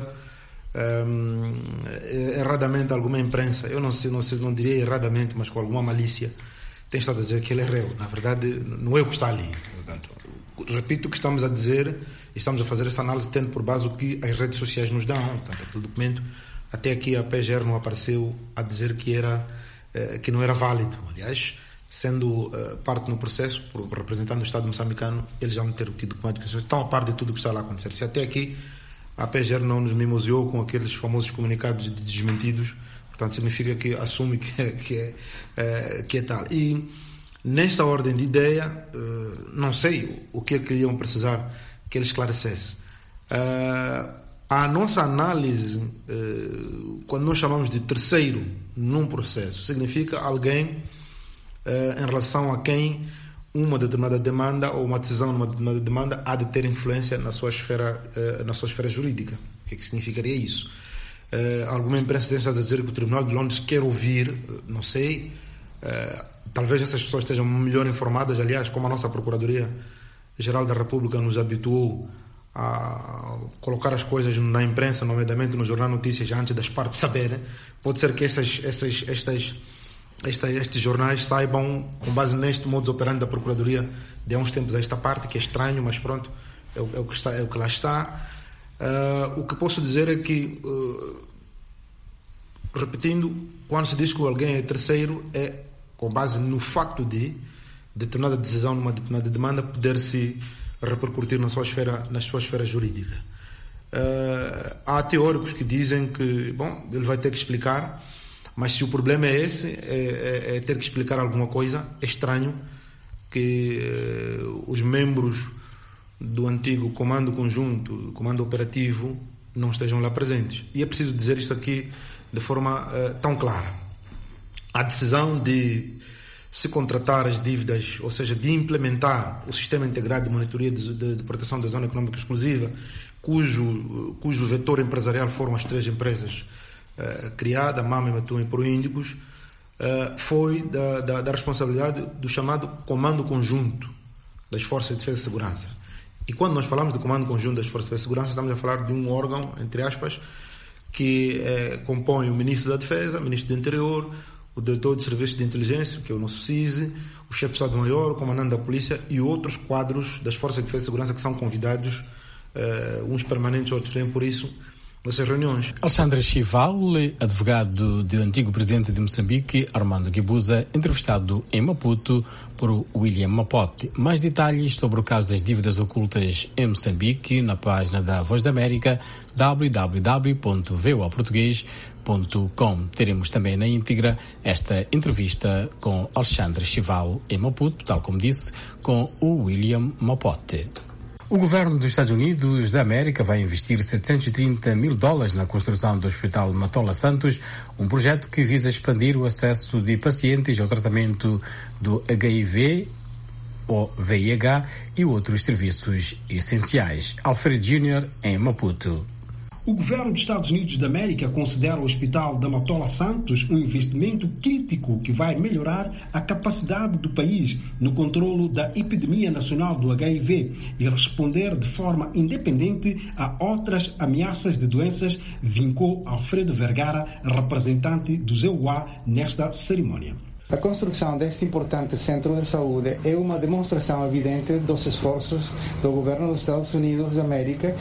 Um, erradamente, alguma imprensa, eu não sei, não sei, não diria erradamente, mas com alguma malícia, tem estado a dizer que ele é réu. Na verdade, não é o que está ali. Portanto, repito o que estamos a dizer, estamos a fazer esta análise tendo por base o que as redes sociais nos dão. Portanto, aquele documento, até aqui a P G R não apareceu a dizer que, era, eh, que não era válido. Aliás, sendo uh, parte no processo, por, representando o Estado moçambicano, eles já vão ter tido documento que estão a par de tudo o que está lá a acontecer. Se até aqui a P G R não nos mimoseou com aqueles famosos comunicados de desmentidos, portanto, significa que assume que é, que é, é, que é tal. E, nesta ordem de ideia, uh, não sei o que é que iam precisar que ele esclarecesse. Uh, A nossa análise, eh, quando nós chamamos de terceiro num processo, significa alguém eh, em relação a quem uma determinada demanda ou uma decisão numa determinada demanda há de ter influência na sua esfera, eh, na sua esfera jurídica. O que é que significaria isso? Eh, alguma imprensa tem estado a dizer que o Tribunal de Londres quer ouvir, não sei, Uh, talvez essas pessoas estejam melhor informadas, aliás, como a nossa Procuradoria-Geral da República nos habituou a colocar as coisas na imprensa, nomeadamente no Jornal Notícias, antes das partes saberem. Pode ser que essas, essas, estas, estas, estes jornais saibam, com base neste modus operandi da Procuradoria, de há uns tempos a esta parte, que é estranho, mas pronto, é o, é o, que, está, é o que lá está. Uh, o que posso dizer é que, uh, repetindo, quando se diz que alguém é terceiro, é com base no facto de determinada decisão, numa determinada demanda, poder-se repercutir na sua esfera, na sua esfera jurídica. Uh, há teóricos que dizem que, bom, ele vai ter que explicar, mas se o problema é esse, é, é, é ter que explicar alguma coisa, é estranho que uh, os membros do antigo Comando Conjunto, do Comando Operativo, não estejam lá presentes. E é preciso dizer isto aqui de forma uh, tão clara. A decisão de se contratar as dívidas, ou seja, de implementar o Sistema Integrado de Monitoria de, de, de Proteção da Zona Econômica Exclusiva, cujo, cujo vetor empresarial foram as três empresas uh, criadas, Mama, Matum e Proíndicos, uh, foi da, da, da responsabilidade do chamado Comando Conjunto das Forças de Defesa e Segurança. E quando nós falamos de Comando Conjunto das Forças de Defesa e Segurança, estamos a falar de um órgão, entre aspas, que eh, compõe o Ministro da Defesa, o Ministro do Interior, o Diretor de Serviços de Inteligência, que é o nosso C I S E, o Chefe de Estado-Maior, o Comandante da Polícia e outros quadros das Forças de Defesa e Segurança que são convidados, eh, uns permanentes, outros têm por isso, nessas reuniões. Alexandre Chival, advogado do antigo presidente de Moçambique, Armando Guebuza, entrevistado em Maputo por William Mapote. Mais detalhes sobre o caso das dívidas ocultas em Moçambique na página da Voz da América, w w w ponto voa português ponto com. Teremos também na íntegra esta entrevista com Alexandre Chival em Maputo, tal como disse, com o William Mapote. O governo dos Estados Unidos da América vai investir setecentos e trinta mil dólares na construção do Hospital Matola Santos, um projeto que visa expandir o acesso de pacientes ao tratamento do H I V, ou V I H e outros serviços essenciais. Alfred Júnior em Maputo. O governo dos Estados Unidos da América considera o Hospital da Matola Santos um investimento crítico que vai melhorar a capacidade do país no controlo da epidemia nacional do H I V e responder de forma independente a outras ameaças de doenças, vincou Alfredo Vergara, representante do Z U A, nesta cerimônia. A construção deste importante centro de saúde é uma demonstração evidente dos esforços do governo dos Estados Unidos da América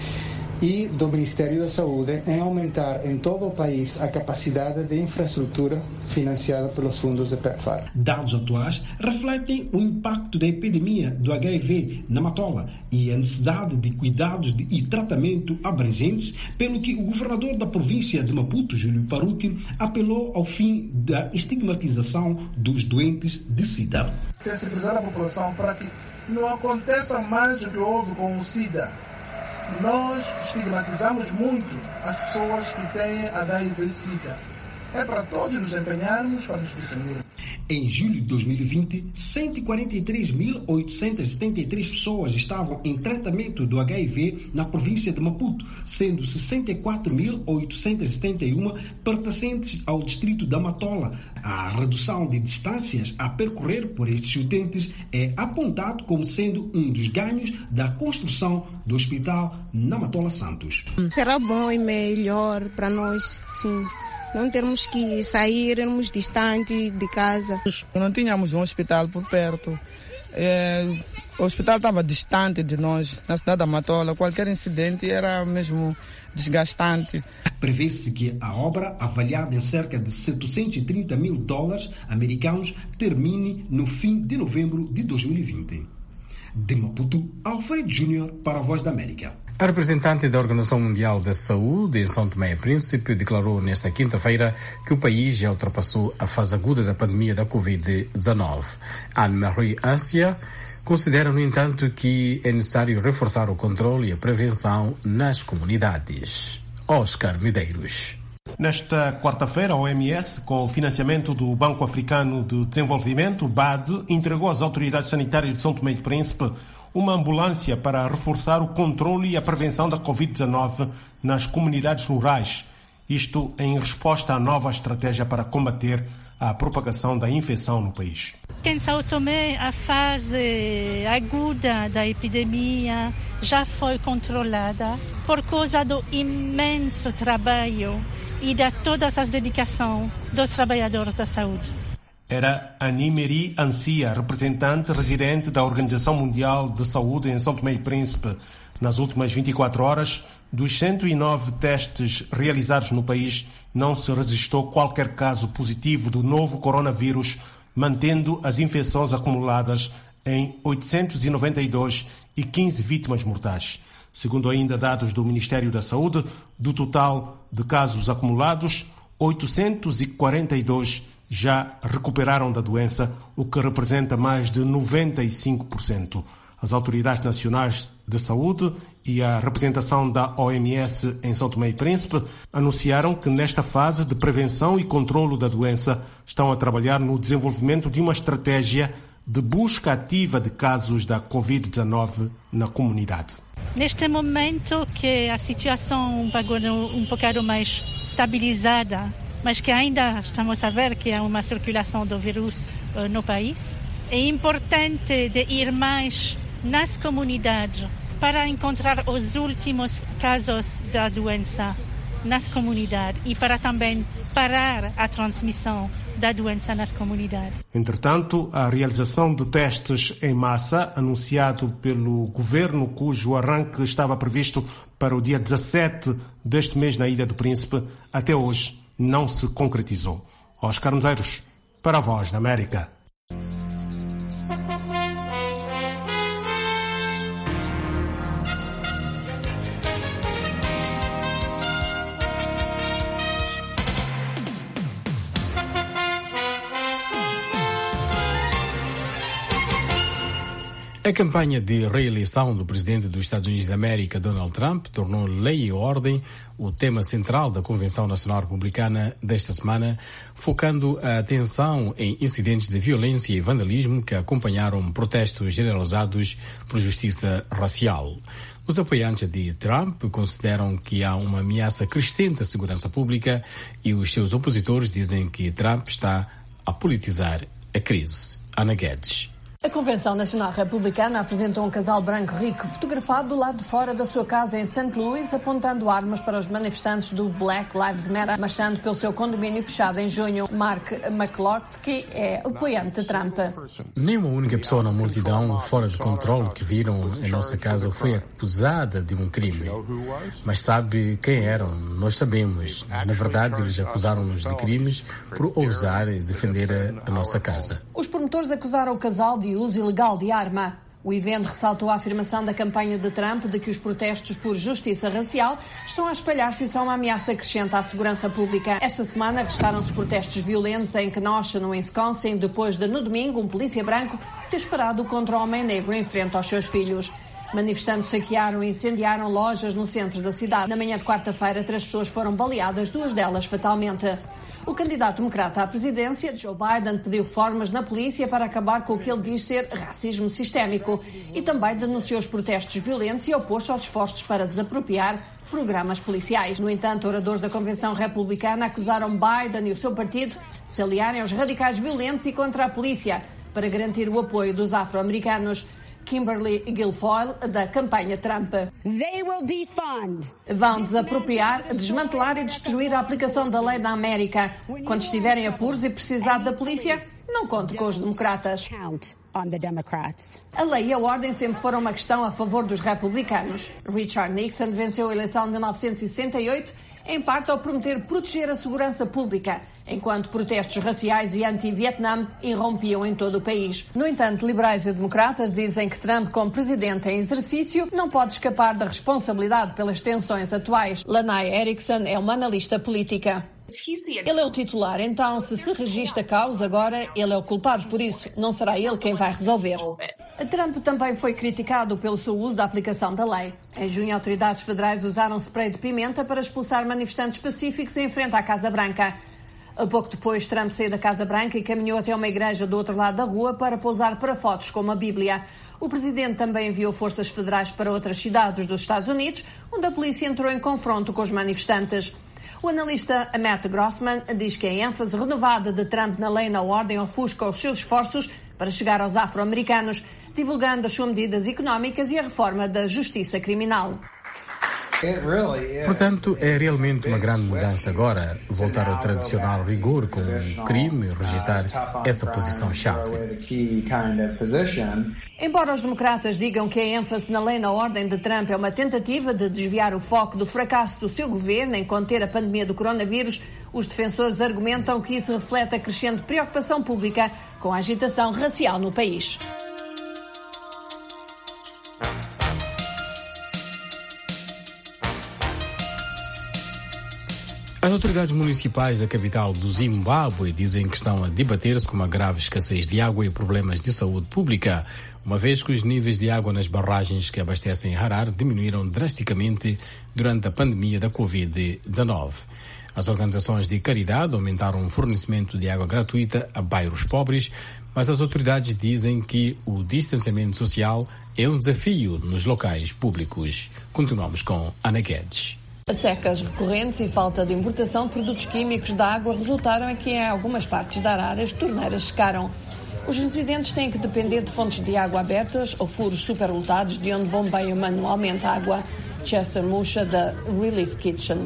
e do Ministério da Saúde em aumentar em todo o país a capacidade de infraestrutura financiada pelos fundos de PEPFAR. Dados atuais refletem o impacto da epidemia do H I V na Matola e a necessidade de cuidados de, e tratamento abrangentes, pelo que o governador da província de Maputo, Júlio Paruti, apelou ao fim da estigmatização dos doentes de SIDA. Sensibilizar a população para que não aconteça mais o que houve com o SIDA. Nós estigmatizamos muito as pessoas que têm H I V e SIDA. É para todos nos empenharmos para nos defender. Em julho de dois mil e vinte, cento e quarenta e três mil oitocentas e setenta e três pessoas estavam em tratamento do H I V na província de Maputo, sendo sessenta e quatro mil oitocentas e setenta e um pertencentes ao distrito da Matola. A redução de distâncias a percorrer por estes utentes é apontado como sendo um dos ganhos da construção do hospital na Matola Santos. Será bom e melhor para nós, sim. Não termos que sair, irmos distante de casa. Não tínhamos um hospital por perto. É, o hospital estava distante de nós, na cidade da Matola. Qualquer incidente era mesmo desgastante. Prevê-se que a obra, avaliada em cerca de setecentos e trinta mil dólares americanos, termine no fim de novembro de dois mil e vinte. De Maputo, Alfredo Júnior para a Voz da América. A representante da Organização Mundial da Saúde em São Tomé e Príncipe declarou nesta quinta-feira que o país já ultrapassou a fase aguda da pandemia da covid dezenove. Anne-Marie Ancia considera, no entanto, que é necessário reforçar o controle e a prevenção nas comunidades. Oscar Medeiros. Nesta quarta-feira, a O M S, com o financiamento do Banco Africano de Desenvolvimento, B A D, entregou às autoridades sanitárias de São Tomé e Príncipe uma ambulância para reforçar o controle e a prevenção da covid dezenove nas comunidades rurais. Isto em resposta à nova estratégia para combater à propagação da infecção no país. Em São Tomé, a fase aguda da epidemia já foi controlada por causa do imenso trabalho e de todas as dedicações dos trabalhadores da saúde. Era Animeri Ancia, representante residente da Organização Mundial de Saúde em São Tomé e Príncipe. Nas últimas vinte e quatro horas, dos cento e nove testes realizados no país, não se registrou qualquer caso positivo do novo coronavírus, mantendo as infecções acumuladas em oitocentos e noventa e dois e quinze vítimas mortais. Segundo ainda dados do Ministério da Saúde, do total de casos acumulados, oitocentos e quarenta e dois já recuperaram da doença, o que representa mais de noventa e cinco por cento. As autoridades nacionais de saúde e a representação da O M S em São Tomé e Príncipe anunciaram que nesta fase de prevenção e controlo da doença estão a trabalhar no desenvolvimento de uma estratégia de busca ativa de casos da covid dezenove na comunidade. Neste momento que a situação um, um pouco mais estabilizada, mas que ainda estamos a ver que há uma circulação do vírus uh, no país, é importante de ir mais nas comunidades para encontrar os últimos casos da doença nas comunidades e para também parar a transmissão da doença nas comunidades. Entretanto, a realização de testes em massa, anunciado pelo governo, cujo arranque estava previsto para o dia dezassete deste mês na Ilha do Príncipe, até hoje não se concretizou. Oscar Medeiros, para a Voz da América. A campanha de reeleição do presidente dos Estados Unidos da América, Donald Trump, tornou lei e ordem o tema central da Convenção Nacional Republicana desta semana, focando a atenção em incidentes de violência e vandalismo que acompanharam protestos generalizados por justiça racial. Os apoiantes de Trump consideram que há uma ameaça crescente à segurança pública e os seus opositores dizem que Trump está a politizar a crise. Ana Guedes. A Convenção Nacional Republicana apresentou um casal branco rico fotografado do lado de fora da sua casa em Saint Louis, apontando armas para os manifestantes do Black Lives Matter, marchando pelo seu condomínio fechado em junho. Mark McCloskey é apoiante de Trump. Nem uma única pessoa na multidão fora de controle que viram a nossa casa foi acusada de um crime. Mas sabe quem eram? Nós sabemos. Na verdade, eles acusaram-nos de crimes por ousar defender a, a nossa casa. Os promotores acusaram o casal de uso ilegal de arma. O evento ressaltou a afirmação da campanha de Trump de que os protestos por justiça racial estão a espalhar-se e são uma ameaça crescente à segurança pública. Esta semana registaram-se protestos violentos em Kenosha, no Wisconsin, depois de, no domingo, um polícia branco ter disparado contra um homem negro em frente aos seus filhos. Manifestantes saquearam e incendiaram lojas no centro da cidade. Na manhã de quarta-feira, três pessoas foram baleadas, duas delas fatalmente. O candidato democrata à presidência, Joe Biden, pediu reformas na polícia para acabar com o que ele diz ser racismo sistémico e também denunciou os protestos violentos e opôs-se aos esforços para desapropriar programas policiais. No entanto, oradores da Convenção Republicana acusaram Biden e o seu partido de se aliarem aos radicais violentos e contra a polícia para garantir o apoio dos afro-americanos. Kimberly Guilfoyle, da campanha Trump. They will defund. Vão desapropriar, desmantelar e destruir a aplicação da lei na América. Quando estiverem apuros e precisar da polícia, não conte com os democratas. A lei e a ordem sempre foram uma questão a favor dos republicanos. Richard Nixon venceu a eleição de mil novecentos e sessenta e oito, em parte ao prometer proteger a segurança pública, enquanto protestos raciais e anti-Vietnã irrompiam em todo o país. No entanto, liberais e democratas dizem que Trump, como presidente em exercício, não pode escapar da responsabilidade pelas tensões atuais. Lanai Erickson é uma analista política. Ele é o titular, então se se registra causa agora, ele é o culpado, por isso não será ele quem vai resolver. Trump também foi criticado pelo seu uso da aplicação da lei. Em junho, autoridades federais usaram spray de pimenta para expulsar manifestantes pacíficos em frente à Casa Branca. Pouco depois, Trump saiu da Casa Branca e caminhou até uma igreja do outro lado da rua para pousar para fotos com uma Bíblia. O presidente também enviou forças federais para outras cidades dos Estados Unidos, onde a polícia entrou em confronto com os manifestantes. O analista Matt Grossman diz que a ênfase renovada de Trump na lei e na ordem ofusca os seus esforços para chegar aos afro-americanos, divulgando as suas medidas económicas e a reforma da justiça criminal. Portanto, é realmente uma grande mudança agora voltar ao tradicional rigor com o crime e registrar essa posição-chave. Embora os democratas digam que a ênfase na lei e na ordem de Trump é uma tentativa de desviar o foco do fracasso do seu governo em conter a pandemia do coronavírus, os defensores argumentam que isso reflete a crescente preocupação pública com a agitação racial no país. As autoridades municipais da capital do Zimbábue dizem que estão a debater-se com uma grave escassez de água e problemas de saúde pública, uma vez que os níveis de água nas barragens que abastecem Harar diminuíram drasticamente durante a pandemia da covid dezenove. As organizações de caridade aumentaram o fornecimento de água gratuita a bairros pobres, mas as autoridades dizem que o distanciamento social é um desafio nos locais públicos. Continuamos com Ana Guedes. Secas recorrentes e falta de importação de produtos químicos da água resultaram em que em algumas partes da Arara as torneiras secaram. Os residentes têm que depender de fontes de água abertas ou furos superlotados de onde bombeiam manualmente a água. Chester Musha, da Relief Kitchen.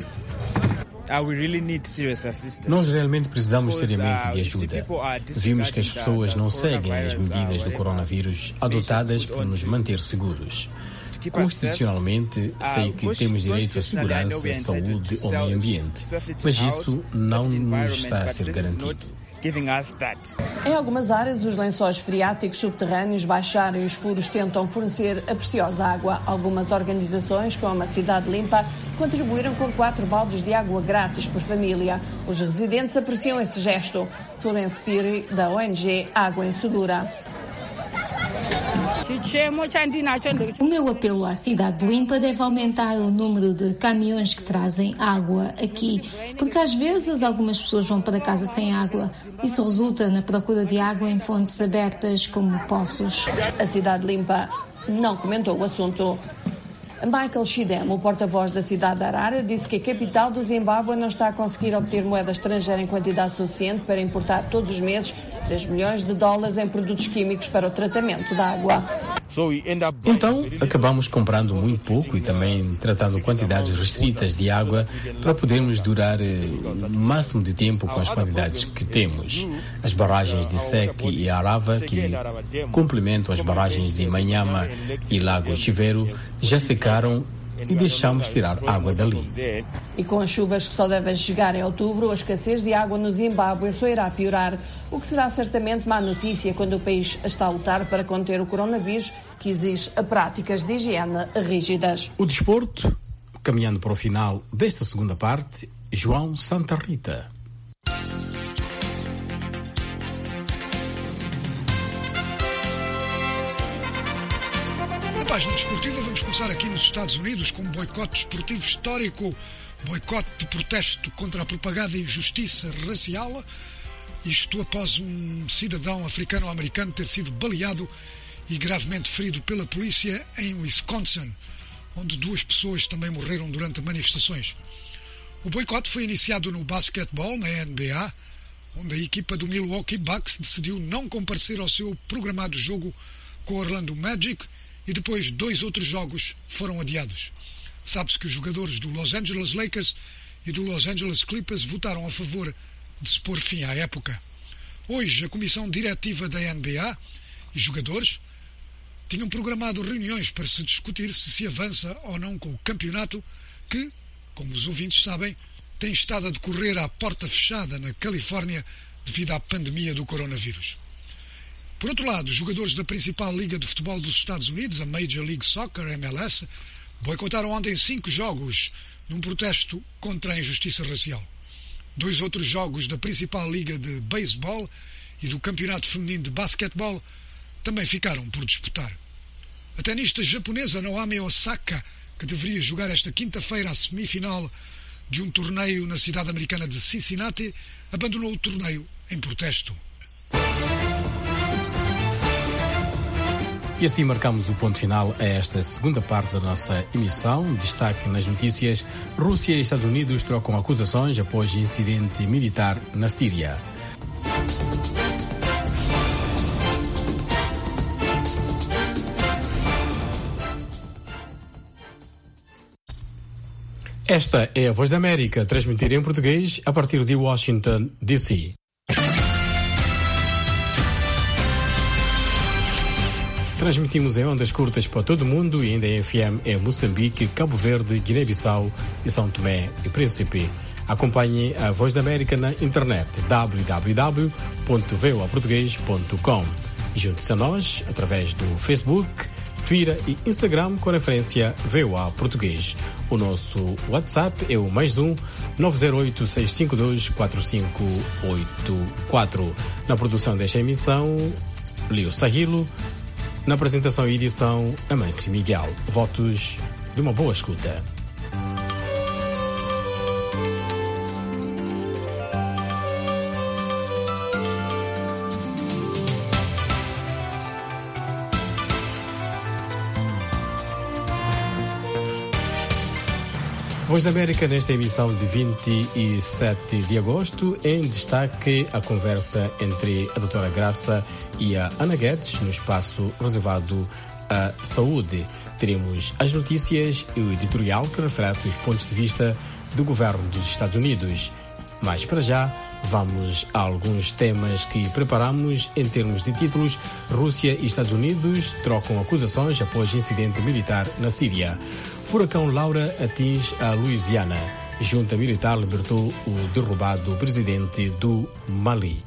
Nós realmente precisamos seriamente de ajuda. Vimos que as pessoas não seguem as medidas do coronavírus adotadas para nos manter seguros. Constitucionalmente, sei que temos direito à segurança, à saúde ou ao meio ambiente, mas isso não nos está a ser garantido. Em algumas áreas, os lençóis freáticos subterrâneos baixaram e os furos tentam fornecer a preciosa água. Algumas organizações, como a Cidade Limpa, contribuíram com quatro baldes de água grátis por família. Os residentes apreciam esse gesto. Florence Piri, da O N G Água Insegura. O meu apelo à Cidade Limpa deve aumentar o número de caminhões que trazem água aqui, porque às vezes algumas pessoas vão para casa sem água. Isso resulta na procura de água em fontes abertas como poços. A Cidade Limpa não comentou o assunto. Michael Shidem, o porta-voz da cidade de Harare, disse que a capital do Zimbábue não está a conseguir obter moeda estrangeira em quantidade suficiente para importar todos os meses três milhões de dólares em produtos químicos para o tratamento da água. Então, acabamos comprando muito pouco e também tratando quantidades restritas de água para podermos durar o máximo de tempo com as quantidades que temos. As barragens de Seque e Arava, que complementam as barragens de Manhama e Lago Chiveiro, já secaram e deixamos tirar água dali. E com as chuvas que só devem chegar em outubro, a escassez de água no Zimbábue só irá piorar, o que será certamente má notícia quando o país está a lutar para conter o coronavírus, que exige práticas de higiene rígidas. O desporto, caminhando para o final desta segunda parte, João Santa Rita. Na página desportiva vamos começar aqui nos Estados Unidos com um boicote desportivo histórico, boicote de protesto contra a propagada injustiça racial, isto após um cidadão africano-americano ter sido baleado e gravemente ferido pela polícia em Wisconsin, onde duas pessoas também morreram durante manifestações. O boicote foi iniciado no basquetebol, na N B A, onde a equipa do Milwaukee Bucks decidiu não comparecer ao seu programado jogo com o Orlando Magic, e depois dois outros jogos foram adiados. Sabe-se que os jogadores do Los Angeles Lakers e do Los Angeles Clippers votaram a favor de se pôr fim à época. Hoje, a comissão diretiva da N B A e jogadores tinham programado reuniões para se discutir se se avança ou não com o campeonato que, como os ouvintes sabem, tem estado a decorrer à porta fechada na Califórnia devido à pandemia do coronavírus. Por outro lado, os jogadores da principal liga de futebol dos Estados Unidos, a Major League Soccer, M L S, boicotaram ontem cinco jogos num protesto contra a injustiça racial. Dois outros jogos da principal liga de beisebol e do campeonato feminino de basquetebol também ficaram por disputar. A tenista japonesa Naomi Osaka, que deveria jogar esta quinta-feira a semifinal de um torneio na cidade americana de Cincinnati, abandonou o torneio em protesto. E assim marcamos o ponto final a esta segunda parte da nossa emissão. Destaque nas notícias: Rússia e Estados Unidos trocam acusações após incidente militar na Síria. Esta é a Voz da América, transmitida em português a partir de Washington, D C. Transmitimos em ondas curtas para todo o mundo e ainda em F M em Moçambique, Cabo Verde, Guiné-Bissau e São Tomé e Príncipe. Acompanhe a Voz da América na internet w w w ponto voa português ponto com. Junte-se a nós através do Facebook, Twitter e Instagram com referência V O A Português. O nosso WhatsApp é o mais um nove zero oito, seis cinco dois, quatro cinco oito quatro. Na produção desta emissão, Leo Sahilo. Na apresentação e edição, Amâncio Miguel. Votos de uma boa escuta. Voz da América nesta emissão de vinte e sete de agosto, em destaque a conversa entre a doutora Graça e a Ana Guedes no espaço reservado à saúde. Teremos as notícias e o editorial que reflete os pontos de vista do governo dos Estados Unidos. Mas para já, vamos a alguns temas que preparamos em termos de títulos. Rússia e Estados Unidos trocam acusações após incidente militar na Síria. Furacão Laura atinge a Louisiana. Junta militar libertou o derrubado presidente do Mali.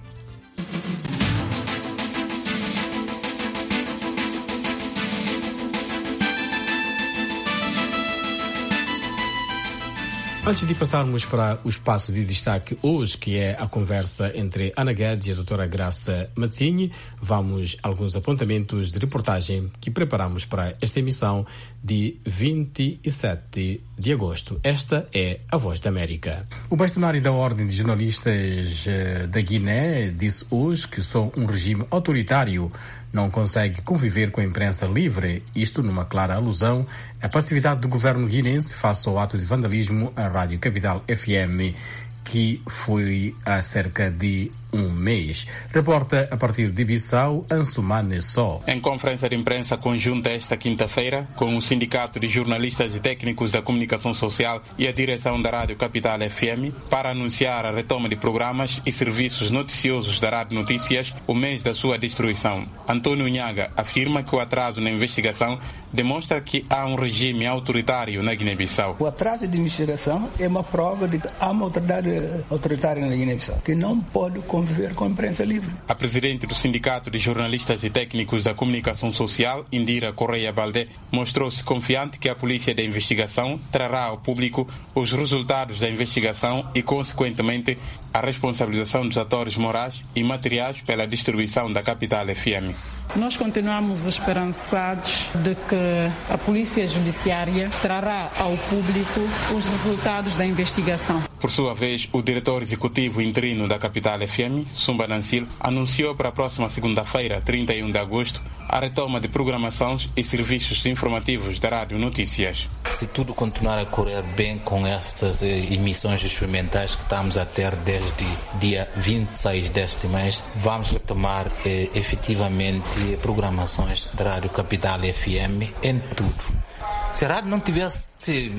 Antes de passarmos para o espaço de destaque hoje, que é a conversa entre Ana Guedes e a doutora Graça Mazzini, vamos a alguns apontamentos de reportagem que preparamos para esta emissão de vinte e sete de agosto. Esta é a Voz da América. O bastonário da Ordem de Jornalistas da Guiné disse hoje que só um regime autoritário não consegue conviver com a imprensa livre, isto numa clara alusão à passividade do governo guinense face ao ato de vandalismo à Rádio Capital F M, que foi há cerca de um mês. Reporta a partir de Bissau, Ansumane Só. Em conferência de imprensa conjunta esta quinta-feira, com o Sindicato de Jornalistas e Técnicos da Comunicação Social e a direção da Rádio Capital F M, para anunciar a retoma de programas e serviços noticiosos da Rádio Notícias, o mês da sua destruição. Antônio Nhaga afirma que o atraso na investigação demonstra que há um regime autoritário na Guiné-Bissau. O atraso de investigação é uma prova de que há uma autoridade autoritária na Guiné-Bissau, que não pode conviver com a imprensa livre. A presidente do Sindicato de Jornalistas e Técnicos da Comunicação Social, Indira Correia Baldé, mostrou-se confiante que a Polícia da Investigação trará ao público os resultados da investigação e, consequentemente, a responsabilização dos atores morais e materiais pela destruição da Capital F M. Nós continuamos esperançados de que a Polícia Judiciária trará ao público os resultados da investigação. Por sua vez, o diretor executivo interino da Capital F M, Sumba Nancil, anunciou para a próxima segunda-feira, trinta e um de agosto, a retoma de programações e serviços informativos da Rádio Notícias. Se tudo continuar a correr bem com estas emissões experimentais que estamos a ter desde dia vinte e seis deste mês, vamos retomar eh, efetivamente programações da Rádio Capital F M em tudo. Se a rádio não tivesse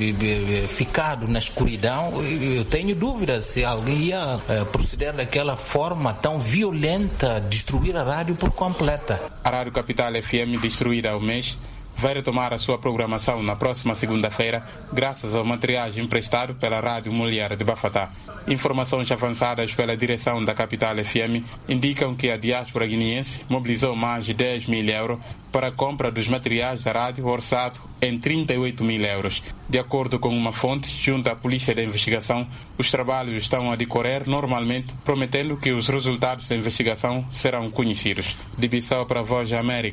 ficado na escuridão, eu tenho dúvidas se alguém ia proceder daquela forma tão violenta, destruir a rádio por completa. A Rádio Capital F M, destruída ao mês, vai retomar a sua programação na próxima segunda-feira, graças ao material emprestado pela Rádio Mulher de Bafatá. Informações avançadas pela direção da Capital F M indicam que a diáspora guineense mobilizou mais de dez mil euros para a compra dos materiais da rádio, orçado em trinta e oito mil euros. De acordo com uma fonte junto à Polícia da Investigação, os trabalhos estão a decorrer normalmente, prometendo que os resultados da investigação serão conhecidos. De Bissau para a Voz da América,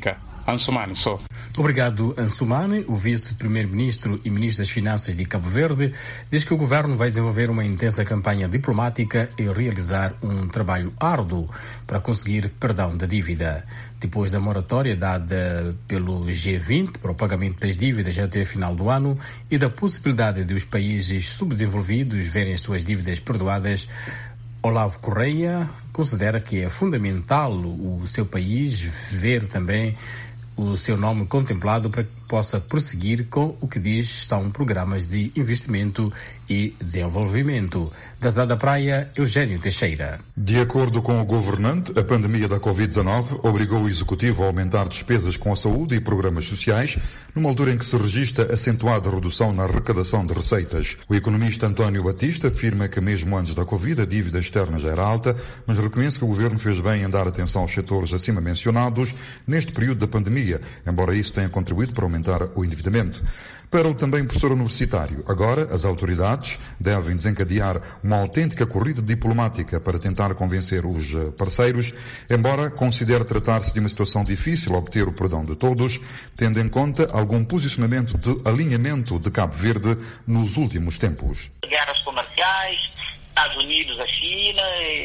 Ansumani só. Obrigado, Ansumani. O vice-primeiro-ministro e ministro das Finanças de Cabo Verde diz que o governo vai desenvolver uma intensa campanha diplomática e realizar um trabalho árduo para conseguir perdão da dívida. Depois da moratória dada pelo G vinte para o pagamento das dívidas até o final do ano e da possibilidade de os países subdesenvolvidos verem as suas dívidas perdoadas, Olavo Correia considera que é fundamental o seu país ver também o seu nome contemplado para que possa prosseguir com o que diz são programas de investimento e desenvolvimento. Da cidade da Praia, Eugênio Teixeira. De acordo com o governante, a pandemia da covid dezanove obrigou o Executivo a aumentar despesas com a saúde e programas sociais, numa altura em que se registra acentuada redução na arrecadação de receitas. O economista António Batista afirma que mesmo antes da Covid a dívida externa já era alta, mas reconhece que o governo fez bem em dar atenção aos setores acima mencionados neste período da pandemia, embora isso tenha contribuído para aumentar o endividamento. Para o também professor universitário, agora as autoridades devem desencadear uma autêntica corrida diplomática para tentar convencer os parceiros, embora considere tratar-se de uma situação difícil obter o perdão de todos, tendo em conta algum posicionamento de alinhamento de Cabo Verde nos últimos tempos. Guerras comerciais, Estados Unidos, a China,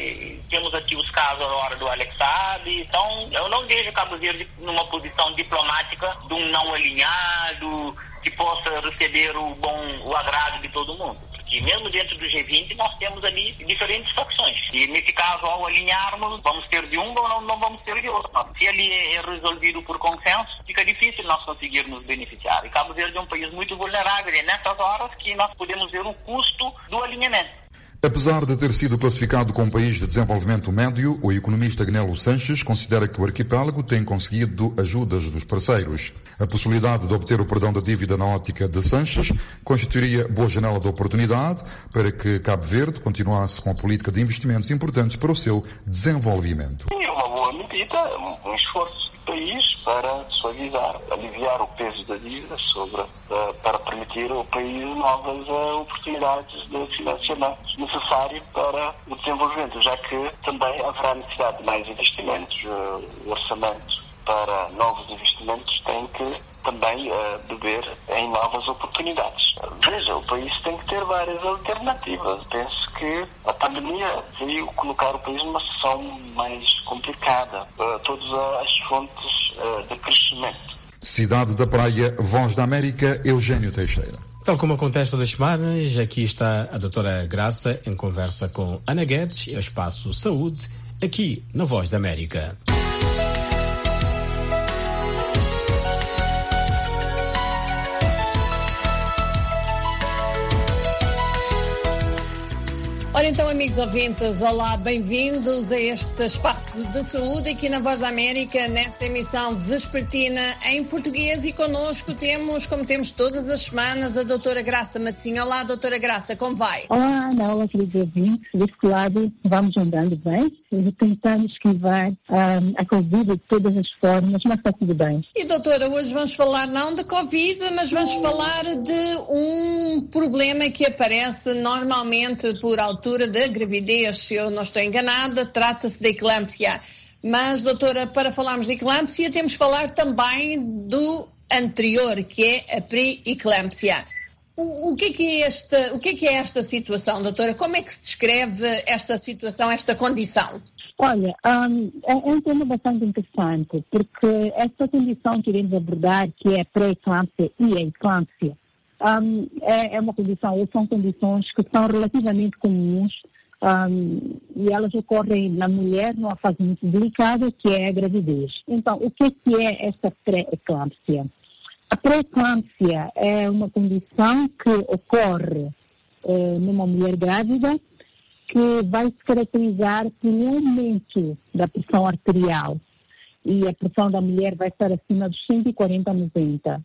temos aqui os casos agora do Alex Saab, então eu não vejo Cabo Verde numa posição diplomática de um não alinhado, que possa receber o bom, o agrado de todo mundo. Porque mesmo dentro do G vinte nós temos ali diferentes facções. E nesse caso, ao alinharmos, vamos ter de um ou não, não vamos ter de outro. Se ali é resolvido por consenso, fica difícil nós conseguirmos beneficiar. E Cabo Verde é um país muito vulnerável, e é nessas horas que nós podemos ver o custo do alinhamento. Apesar de ter sido classificado como país de desenvolvimento médio, o economista Gnelo Sanches considera que o arquipélago tem conseguido ajudas dos parceiros. A possibilidade de obter o perdão da dívida na ótica de Sanches constituiria boa janela de oportunidade para que Cabo Verde continuasse com a política de investimentos importantes para o seu desenvolvimento. É uma boa medida, um esforço do país para suavizar, aliviar o peso da dívida sobre, para permitir ao país novas oportunidades de financiamento necessário para o desenvolvimento, já que também haverá necessidade de mais investimentos. O orçamento para novos investimentos tem que também uh, beber em novas oportunidades. Veja, o país tem que ter várias alternativas. Penso que a pandemia veio colocar o país numa situação mais complicada. Uh, todas as fontes uh, de crescimento. Cidade da Praia, Voz da América, Eugênio Teixeira. Tal como acontece todas as semanas, aqui está a doutora Graça em conversa com Ana Guedes e o Espaço Saúde, aqui na Voz da América. Ora então, amigos ouvintes, olá, bem-vindos a este espaço de saúde aqui na Voz da América, nesta emissão vespertina em português, e connosco temos, como temos todas as semanas, a doutora Graça Matosinho. Olá, doutora Graça, como vai? Olá, Ana, olá, queridos ouvintes. Deste lado, vamos andando bem, tentando esquivar um, a Covid de todas as formas, mas está tudo bem. E doutora, hoje vamos falar não de Covid, mas vamos falar de um problema que aparece normalmente por altura da gravidez, se eu não estou enganada, trata-se da eclâmpsia. Mas, doutora, para falarmos de eclâmpsia, temos que falar também do anterior, que é a pré-eclâmpsia. O, o, que é que é esta, o que é que é esta situação, doutora? Como é que se descreve esta situação, esta condição? Olha, um, é, é um tema bastante interessante, porque esta condição que iremos abordar, que é a pré-eclâmpsia e a eclâmpsia, Um, é, é uma condição, ou são condições que são relativamente comuns um, e elas ocorrem na mulher numa fase muito delicada, que é a gravidez. Então, o que é, que é esta pré-eclâmpsia? A pré-eclâmpsia é uma condição que ocorre eh, numa mulher grávida, que vai se caracterizar por um aumento da pressão arterial, e a pressão da mulher vai estar acima dos cento e quarenta a noventa.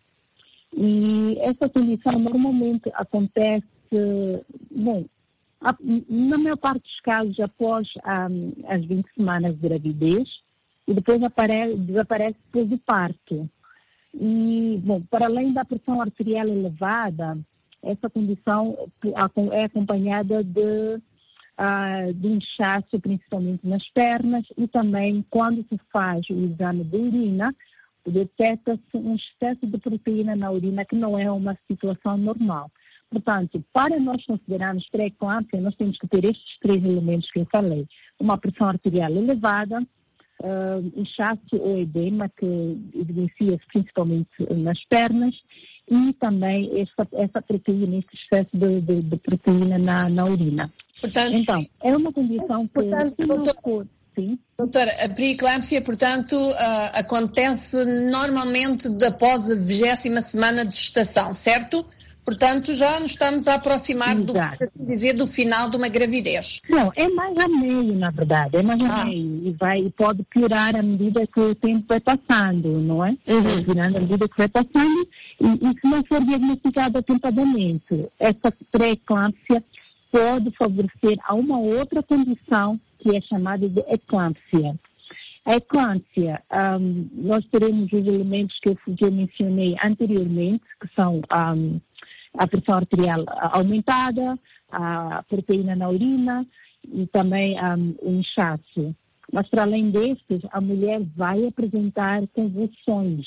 E essa condição normalmente acontece, bom, a, na maior parte dos casos após um, as vinte semanas de gravidez, e depois aparece, desaparece depois do parto. E, bom, para além da pressão arterial elevada, essa condição é acompanhada de, uh, de inchaço, principalmente nas pernas, e também quando se faz o exame de urina, detecta-se um excesso de proteína na urina, que não é uma situação normal. Portanto, para nós considerarmos pré-eclâmpsia, nós temos que ter estes três elementos que eu falei. Uma pressão arterial elevada, uh, inchaço ou edema, que evidencia-se principalmente nas pernas, e também essa, essa proteína, esse excesso de, de, de proteína na, na urina. Portanto, então, é uma condição que... Portanto, doutor, sim. Doutora, a pré-eclâmpsia, portanto, uh, acontece normalmente após a vigésima semana de gestação, certo? Portanto, já nos estamos a aproximar do, dizer, do final de uma gravidez. Não, é mais a meio, na verdade, é mais ah. a meio. E, vai, e pode piorar à medida que o tempo vai passando, não é? Uhum. Vai piorando à medida que vai passando. E, e se não for diagnosticado atempadamente, essa pré-eclâmpsia pode favorecer a uma outra condição que é chamada de eclâmpsia. A eclâmpsia, um, nós teremos os elementos que eu, que eu mencionei anteriormente, que são... Um, a pressão arterial aumentada, a proteína na urina e também um, o inchaço. Mas, para além destes, a mulher vai apresentar convulsões.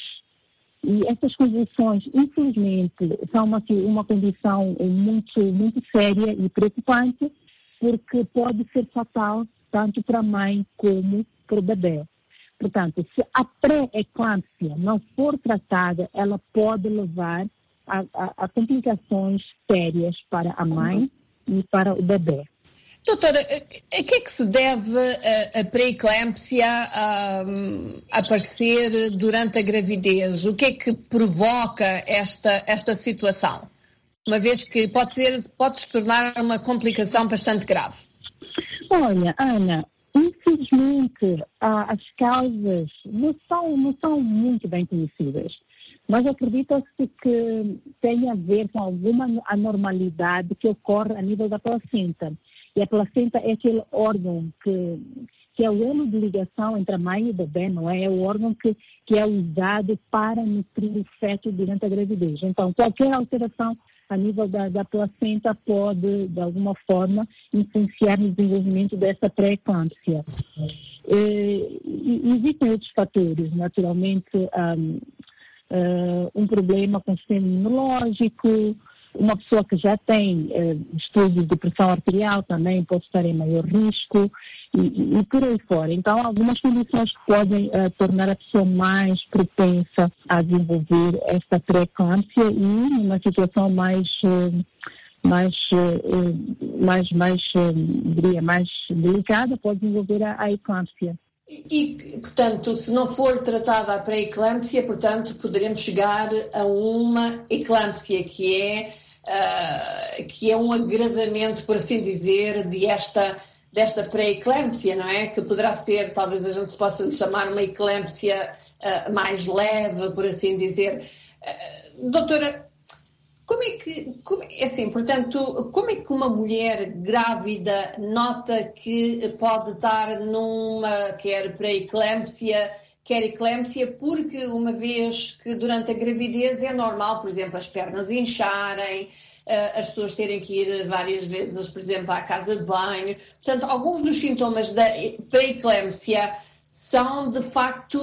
E essas convulsões, infelizmente, são uma, uma condição muito, muito séria e preocupante, porque pode ser fatal tanto para a mãe como para o bebê. Portanto, se a pré-eclâmpsia não for tratada, ela pode levar A, a, a complicações sérias para a mãe e para o bebê. Doutora, a que é que se deve a, a pré-eclâmpsia a, a aparecer durante a gravidez? O que é que provoca esta, esta situação? Uma vez que pode ser, pode se tornar uma complicação bastante grave. Olha, Ana, infelizmente as causas não são, não são muito bem conhecidas. Mas acredita-se que tem a ver com alguma anormalidade que ocorre a nível da placenta. E a placenta é aquele órgão que, que é o elo de ligação entre a mãe e o bebê, não é? É o órgão que, que é usado para nutrir o feto durante a gravidez. Então, qualquer alteração a nível da, da placenta pode, de alguma forma, influenciar no desenvolvimento dessa pré-eclâmpsia. E, e existem outros fatores, naturalmente... Um, Uh, um problema com o sistema imunológico, uma pessoa que já tem uh, distúrbios de pressão arterial também pode estar em maior risco e, e, e por aí fora. Então, algumas condições que podem uh, tornar a pessoa mais propensa a desenvolver esta pré-eclâmpsia e numa situação mais, uh, mais, uh, mais, mais, uh, diria, mais delicada pode desenvolver a, a eclâmpsia. E, portanto, se não for tratada a pré-eclâmpsia, portanto, poderemos chegar a uma eclâmpsia que é, uh, que é um agravamento, por assim dizer, de esta, desta pré-eclâmpsia, não é? Que poderá ser, talvez a gente possa lhe chamar uma eclâmpsia uh, mais leve, por assim dizer. Uh, doutora, como é que, como, é assim, portanto, como é que uma mulher grávida nota que pode estar numa, quer pré-eclâmpsia, quer eclâmpsia, porque uma vez que durante a gravidez é normal, por exemplo, as pernas incharem, as pessoas terem que ir várias vezes, por exemplo, à casa de banho. Portanto, alguns dos sintomas da pré-eclâmpsia são, de facto,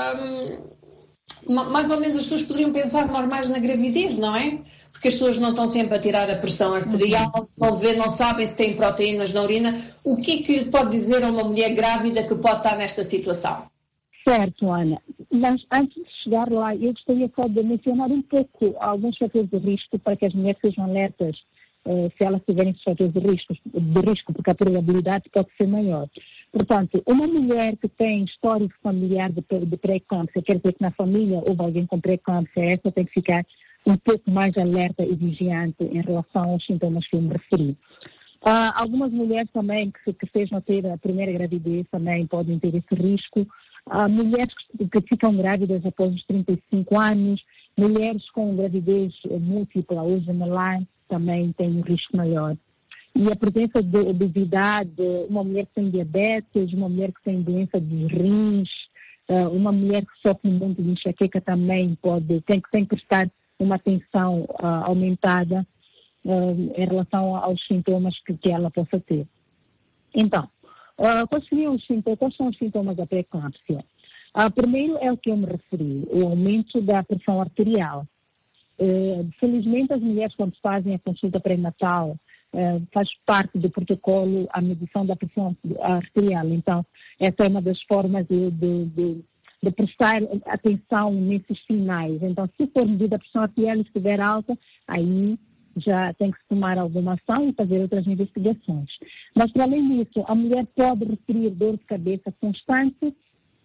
um, mais ou menos as pessoas poderiam pensar normais na gravidez, não é? Porque as pessoas não estão sempre a tirar a pressão arterial, não, ver, não sabem se têm proteínas na urina. O que é que lhe pode dizer a uma mulher grávida que pode estar nesta situação? Certo, Ana. Mas antes de chegar lá, eu gostaria só de mencionar um pouco alguns fatores de risco para que as mulheres sejam alertas uh, se elas tiverem esses fatores de risco, de risco, porque a probabilidade pode ser maior. Portanto, uma mulher que tem histórico familiar de, de pré-eclâmpsia, quer dizer que na família houve alguém com pré-eclâmpsia, essa tem que ficar um pouco mais alerta e vigiante em relação aos sintomas que eu me referi. Uh, algumas mulheres também que, que estejam a ter a primeira gravidez também podem ter esse risco. Uh, mulheres que, que ficam grávidas após os trinta e cinco anos, mulheres com gravidez múltipla ou gemelar também têm um risco maior. E a presença de obesidade, uma mulher que tem diabetes, uma mulher que tem doença dos rins, uh, uma mulher que sofre muito de enxaqueca também pode, tem, tem que prestar uma atenção uh, aumentada uh, em relação aos sintomas que, que ela possa ter. Então, uh, quais seriam os sintomas, quais são os sintomas da pré-eclâmpsia? Ah, primeiro é o que eu me referi, o aumento da pressão arterial. Uh, felizmente as mulheres quando fazem a consulta pré-natal uh, faz parte do protocolo a medição da pressão arterial. Então essa é uma das formas de, de, de, de prestar atenção nesses sinais. Então se for medida a pressão arterial e estiver alta, aí já tem que se tomar alguma ação e fazer outras investigações. Mas para além disso, a mulher pode referir dor de cabeça constante,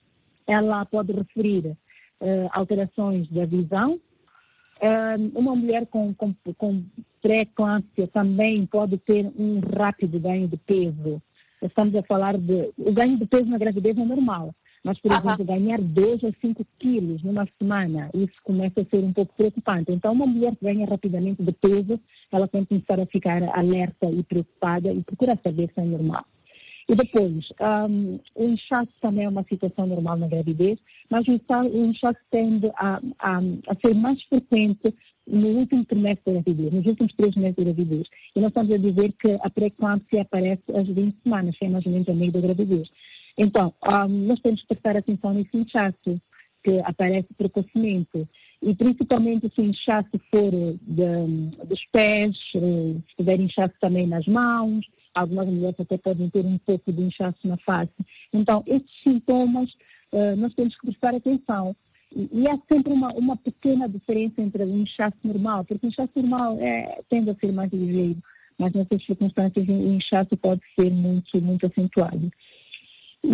ela pode referir uh, alterações da visão. Uh, uma mulher com, com, com pré-eclâmpsia também pode ter um rápido ganho de peso. Estamos a falar de... O ganho de peso na gravidez é normal, mas, por uh-huh. exemplo, ganhar dois a cinco quilos numa semana, isso começa a ser um pouco preocupante. Então, uma mulher que ganha rapidamente de peso, ela tem que começar a ficar alerta e preocupada e procurar saber se é normal. E depois, um, o inchaço também é uma situação normal na gravidez, mas o inchaço tende a, a, a ser mais frequente no último trimestre da gravidez, nos últimos três meses da gravidez. E nós estamos a dizer que a pré-eclâmpsia aparece às vinte semanas, que é mais ou menos a meio da gravidez. Então, um, nós temos que prestar atenção nesse inchaço, que aparece precocemente. E principalmente se o inchaço for de, dos pés, se tiver inchaço também nas mãos. Algumas mulheres até podem ter um pouco de inchaço na face. Então, esses sintomas, uh, nós temos que prestar atenção. E, e há sempre uma, uma pequena diferença entre o inchaço normal, porque o inchaço normal é, tende a ser mais ligeiro, mas nessas circunstâncias o inchaço pode ser muito, muito acentuado. E,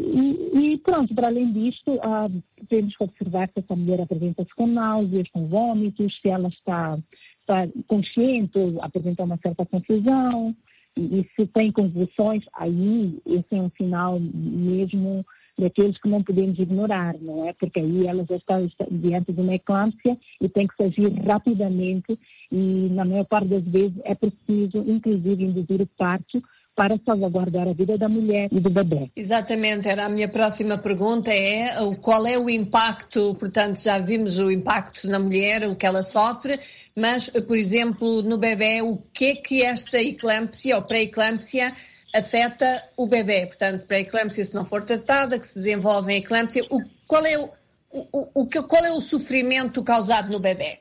e, e pronto, para além disto, uh, temos que observar se essa mulher apresenta-se com náuseas, com vômitos, se ela está, está consciente ou apresenta uma certa confusão. E se tem convulsões, aí esse é um sinal mesmo daqueles que não podemos ignorar, não é? Porque aí ela já está, está diante de uma eclâmpsia e tem que se agir rapidamente e na maior parte das vezes é preciso, inclusive, induzir o parto para salvaguardar a vida da mulher e do bebê. Exatamente, era a minha próxima pergunta, é qual é o impacto, portanto já vimos o impacto na mulher, o que ela sofre, mas, por exemplo, no bebê, o que é que esta eclâmpsia ou pré-eclâmpsia afeta o bebê? Portanto, pré-eclâmpsia se não for tratada, que se desenvolve em eclâmpsia, o, qual, é o, o, o, qual é o sofrimento causado no bebê?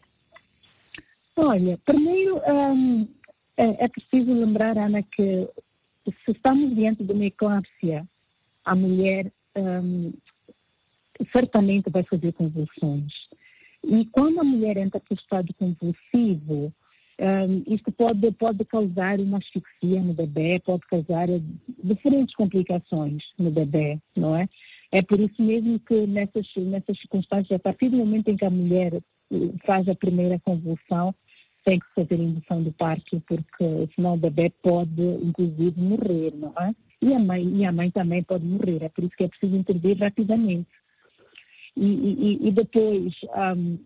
Olha, primeiro hum, é, é preciso lembrar, Ana, que se estamos diante de uma eclâmpsia, a mulher um, certamente vai fazer convulsões. E quando a mulher entra para o estado convulsivo, um, isto pode, pode causar uma asfixia no bebê, pode causar diferentes complicações no bebê, não é? É por isso mesmo que nessas, nessas circunstâncias, a partir do momento em que a mulher faz a primeira convulsão, tem que fazer a indução do parto, porque senão o bebê pode, inclusive, morrer, não é? E a mãe, e a mãe também pode morrer, é por isso que é preciso intervir rapidamente. E, e, e depois, um,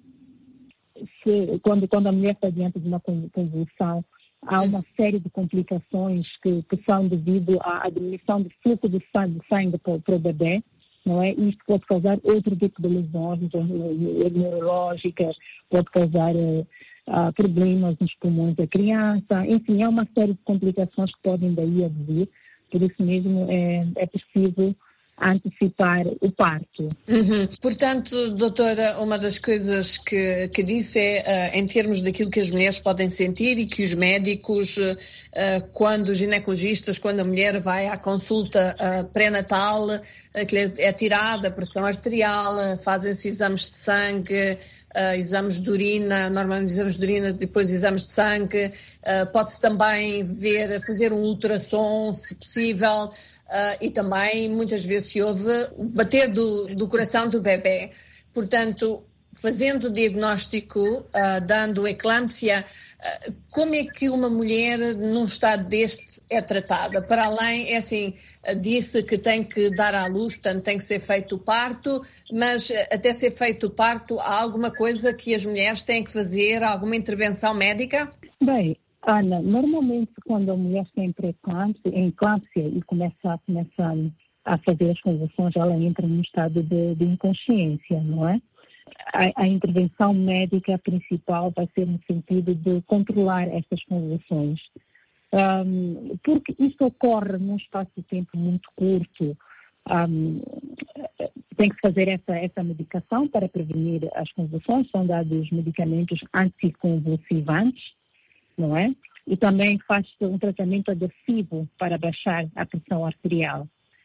se, quando, quando a mulher está diante de uma convulsão, há uma série de complicações que, que são devido à diminuição do fluxo de sangue, de sangue para, para o bebê, não é? Isto pode causar outro tipo de lesões neurológicas, pode causar uh, uh, problemas nos pulmões da criança, enfim, é uma série de complicações que podem daí advir, por isso mesmo é, é preciso antecipar o parto. Uhum. Portanto, doutora, uma das coisas que, que disse é, uh, em termos daquilo que as mulheres podem sentir e que os médicos, uh, quando os ginecologistas, quando a mulher vai à consulta uh, pré-natal, uh, que é tirada a pressão arterial, uh, fazem-se exames de sangue, uh, exames de urina, normalmente exames de urina, depois exames de sangue, uh, pode-se também ver, fazer um ultrassom, se possível. Uh, e também muitas vezes se ouve o bater do, do coração do bebê. Portanto, fazendo o diagnóstico, uh, dando eclâmpsia, uh, como é que uma mulher num estado deste é tratada? Para além, é assim, uh, disse que tem que dar à luz, portanto tem que ser feito o parto, mas uh, até ser feito o parto, há alguma coisa que as mulheres têm que fazer, alguma intervenção médica? Bem, Ana, normalmente quando a mulher está em pré-eclâmpsia, em eclâmpsia e começa, começa a fazer as convulsões, ela entra num estado de, de inconsciência, não é? A, a intervenção médica principal vai ser no sentido de controlar estas convulsões. Um, porque isso ocorre num espaço de tempo muito curto. Um, tem que fazer essa, essa medicação para prevenir as convulsões, são dados medicamentos anticonvulsivantes, não é? E também faz um tratamento adesivo para baixar a pressão arterial.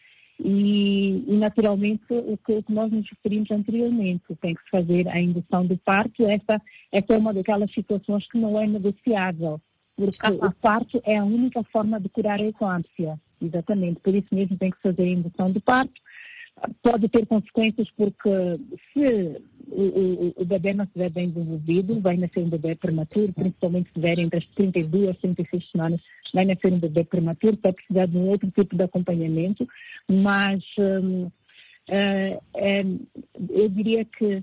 E, e naturalmente, o que, o que nós nos referimos anteriormente, tem que se fazer a indução do parto. Essa, essa é uma daquelas situações que não é negociável, porque ah, o parto é a única forma de curar a eclâmpsia. Exatamente, por isso mesmo tem que fazer a indução do parto. Pode ter consequências porque se o, o, o bebê não estiver bem desenvolvido, vai nascer um bebê prematuro, principalmente se tiver entre as trinta e duas e trinta e seis semanas, vai nascer um bebê prematuro, vai precisar de um outro tipo de acompanhamento, mas hum, é, é, eu diria que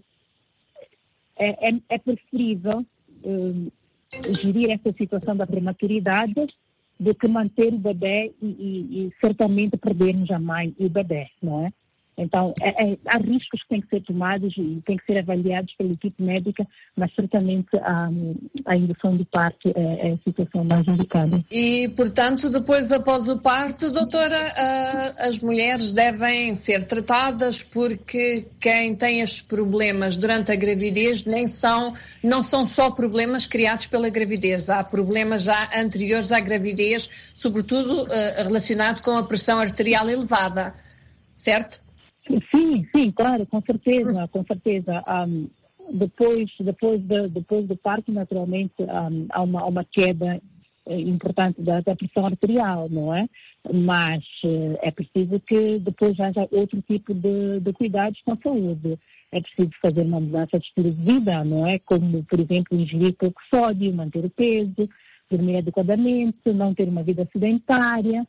é, é, é preferível hum, gerir essa situação da prematuridade do que manter o bebê e, e, e certamente perdermos a mãe e o bebê, não é? Então, é, é, há riscos que têm que ser tomados e têm que ser avaliados pela equipe médica, mas certamente a, a indução do parto é, é a situação mais indicada. E, portanto, depois, após o parto, doutora, uh, as mulheres devem ser tratadas porque quem tem estes problemas durante a gravidez nem são, não são só problemas criados pela gravidez, há problemas já anteriores à gravidez, sobretudo uh, relacionado com a pressão arterial elevada, certo? Sim, sim, claro, com certeza, com certeza. Um, depois, depois, de, depois do parto, naturalmente, um, há, uma, há uma queda importante da, da pressão arterial, não é? Mas uh, é preciso que depois haja outro tipo de, de cuidados com a saúde. É preciso fazer uma mudança de estilo de vida, não é? Como, por exemplo, ingerir pouco sódio, manter o peso, dormir adequadamente, não ter uma vida sedentária.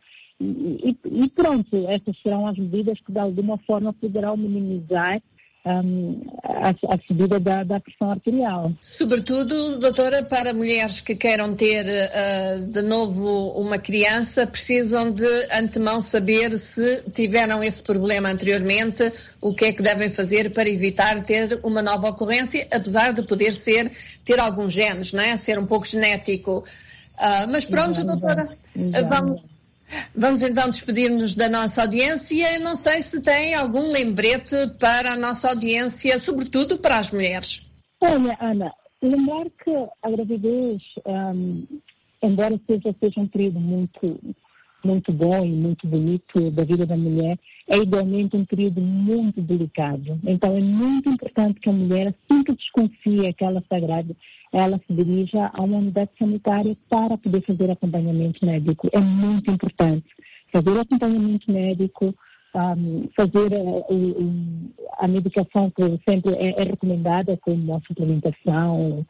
E, e pronto, essas serão as medidas que de alguma forma poderão minimizar um, a, a subida da, da pressão arterial. Sobretudo, doutora, para mulheres que queiram ter uh, de novo uma criança, precisam de antemão saber se tiveram esse problema anteriormente, o que é que devem fazer para evitar ter uma nova ocorrência, apesar de poder ser, ter alguns genes, não é? Ser um pouco genético. Uh, mas pronto, exato, doutora, exato. vamos... Vamos então despedir-nos da nossa audiência. Não sei se tem algum lembrete para a nossa audiência, sobretudo para as mulheres. Olha, Ana, lembrar que a gravidez, um, embora seja, seja um período muito, muito bom e muito bonito da vida da mulher, é igualmente um período muito delicado. Então é muito importante que a mulher, assim que desconfia que ela está grávida, ela se dirija a uma unidade sanitária para poder fazer acompanhamento médico. É muito importante fazer acompanhamento médico, um, fazer a, a, a medicação que sempre é, é recomendada, como a suplementação,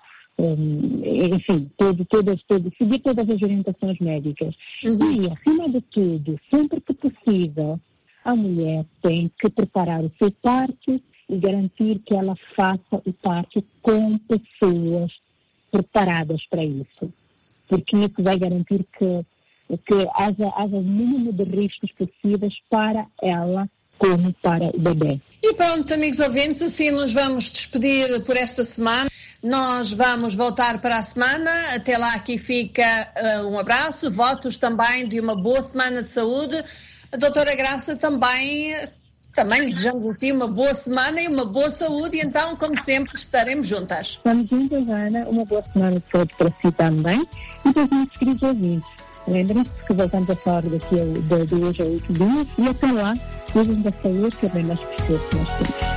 um, enfim, todo, todas, todo, seguir todas as orientações médicas. Uhum. E, acima de tudo, sempre que possível, a mulher tem que preparar o seu parto e garantir que ela faça o parto com pessoas preparadas para isso, porque isso vai garantir que, que haja, haja o mínimo de riscos possíveis para ela como para o bebê. E pronto, amigos ouvintes, assim nos vamos despedir por esta semana. Nós vamos voltar para a semana. Até lá, aqui fica uh, um abraço, votos também de uma boa semana de saúde. A doutora Graça também... Também desejamos assim uma boa semana e uma boa saúde, e então, como sempre, estaremos juntas. Estamos juntas, Ana. Uma boa semana de saúde para si também e para os nossos queridos ouvintes. Lembrem-se que voltamos a falar daqui a, de, de hoje a oito dias e até lá, cuidem da saúde, que é bem mais precioso que nós temos.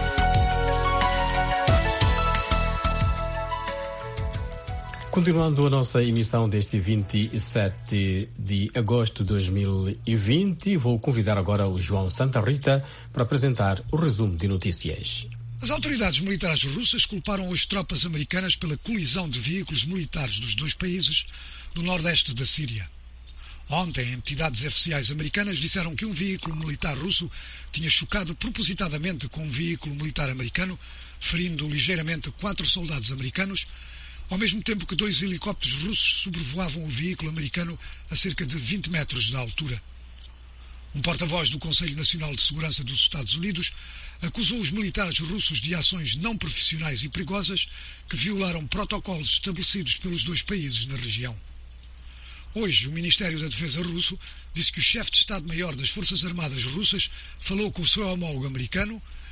Continuando a nossa emissão deste vinte e sete de agosto de dois mil e vinte, vou convidar agora o João Santa Rita para apresentar o resumo de notícias. As autoridades militares russas culparam as tropas americanas pela colisão de veículos militares dos dois países no nordeste da Síria. Ontem, entidades oficiais americanas disseram que um veículo militar russo tinha chocado propositadamente com um veículo militar americano, ferindo ligeiramente quatro soldados americanos, ao mesmo tempo que dois helicópteros russos sobrevoavam o veículo americano a cerca de vinte metros de altura. Um porta-voz do Conselho Nacional de Segurança dos Estados Unidos acusou os militares russos de ações não profissionais e perigosas que violaram protocolos estabelecidos pelos dois países na região. Hoje, o Ministério da Defesa russo disse que o chefe de Estado-Maior das Forças Armadas russas falou com o seu homólogo americano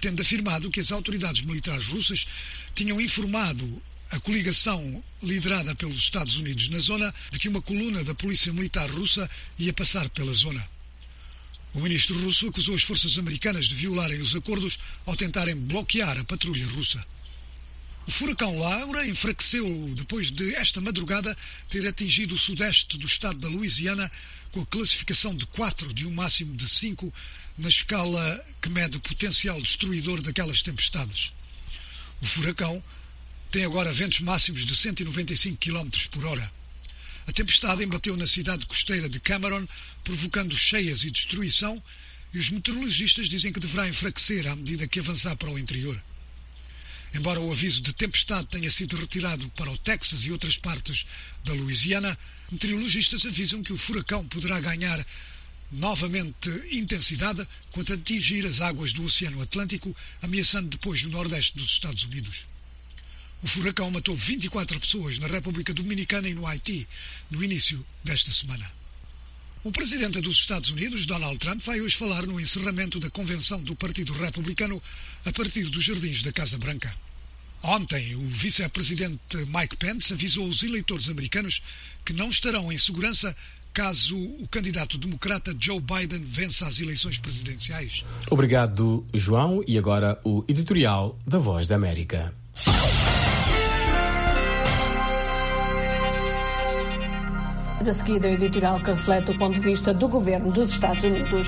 tendo afirmado que as autoridades militares russas tinham informado a coligação liderada pelos Estados Unidos na zona de que uma coluna da polícia militar russa ia passar pela zona. O ministro russo acusou as forças americanas de violarem os acordos ao tentarem bloquear a patrulha russa. O furacão Laura enfraqueceu depois de, esta madrugada, ter atingido o sudeste do estado da Louisiana com a classificação de quatro, de um máximo de cinco, na escala que mede o potencial destruidor daquelas tempestades. O furacão tem agora ventos máximos de cento e noventa e cinco quilómetros por hora. A tempestade embateu na cidade costeira de Cameron, provocando cheias e destruição, e os meteorologistas dizem que deverá enfraquecer à medida que avançar para o interior. Embora o aviso de tempestade tenha sido retirado para o Texas e outras partes da Louisiana, meteorologistas avisam que o furacão poderá ganhar novamente intensidade quando atingir as águas do Oceano Atlântico, ameaçando depois o nordeste dos Estados Unidos. O furacão matou vinte e quatro pessoas na República Dominicana e no Haiti no início desta semana. O presidente dos Estados Unidos, Donald Trump, vai hoje falar no encerramento da convenção do Partido Republicano a partir dos jardins da Casa Branca. Ontem, o vice-presidente Mike Pence avisou os eleitores americanos que não estarão em segurança caso o candidato democrata Joe Biden vença as eleições presidenciais. Obrigado, João. E agora o editorial da Voz da América. De seguida, o editorial que reflete o ponto de vista do governo dos Estados Unidos.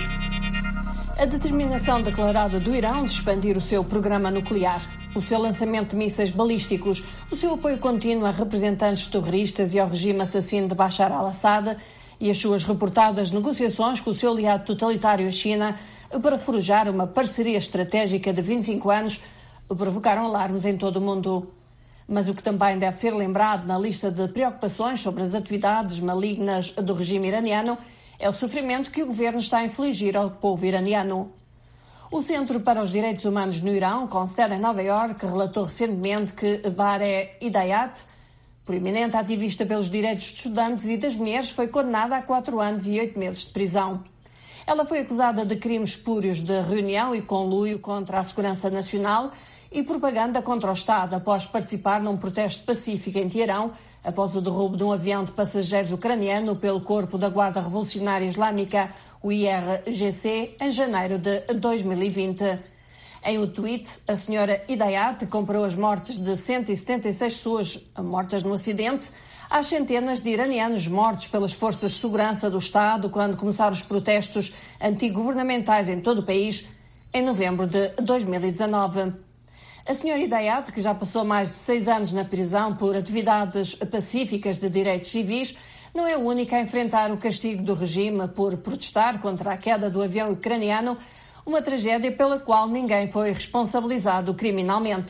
A determinação declarada do Irão de expandir o seu programa nuclear, o seu lançamento de mísseis balísticos, o seu apoio contínuo a representantes terroristas e ao regime assassino de Bashar al-Assad e as suas reportadas negociações com o seu aliado totalitário, a China, para forjar uma parceria estratégica de vinte e cinco anos, provocaram alarmes em todo o mundo. Mas o que também deve ser lembrado na lista de preocupações sobre as atividades malignas do regime iraniano é o sofrimento que o governo está a infligir ao povo iraniano. O Centro para os Direitos Humanos no Irão, com sede em Nova Iorque, relatou recentemente que Bareh Hidayat, proeminente ativista pelos direitos de estudantes e das mulheres, foi condenada a quatro anos e oito meses de prisão. Ela foi acusada de crimes espúrios de reunião e conluio contra a segurança nacional e propaganda contra o Estado após participar num protesto pacífico em Teherão após o derrubo de um avião de passageiros ucraniano pelo Corpo da Guarda Revolucionária Islâmica, o I R G C, em janeiro de dois mil e vinte. Em um tweet, a senhora Hidayat comparou as mortes de cento e setenta e seis pessoas mortas no acidente às centenas de iranianos mortos pelas forças de segurança do Estado quando começaram os protestos antigovernamentais em todo o país em novembro de dois mil e dezanove. A senhora Hidayat, que já passou mais de seis anos na prisão por atividades pacíficas de direitos civis, não é a única a enfrentar o castigo do regime por protestar contra a queda do avião ucraniano, uma tragédia pela qual ninguém foi responsabilizado criminalmente.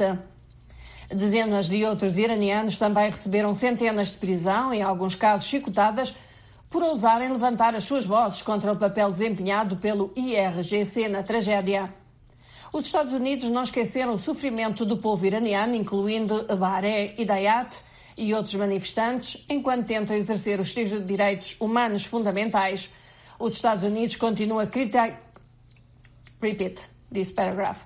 Dezenas de outros iranianos também receberam centenas de prisão, em alguns casos chicotadas, por ousarem levantar as suas vozes contra o papel desempenhado pelo I R G C na tragédia. Os Estados Unidos não esqueceram o sofrimento do povo iraniano, incluindo Bareh Hidayat e outros manifestantes, enquanto tentam exercer os seus direitos humanos fundamentais. Os Estados Unidos continuam a criticar... Repeat this paragraph.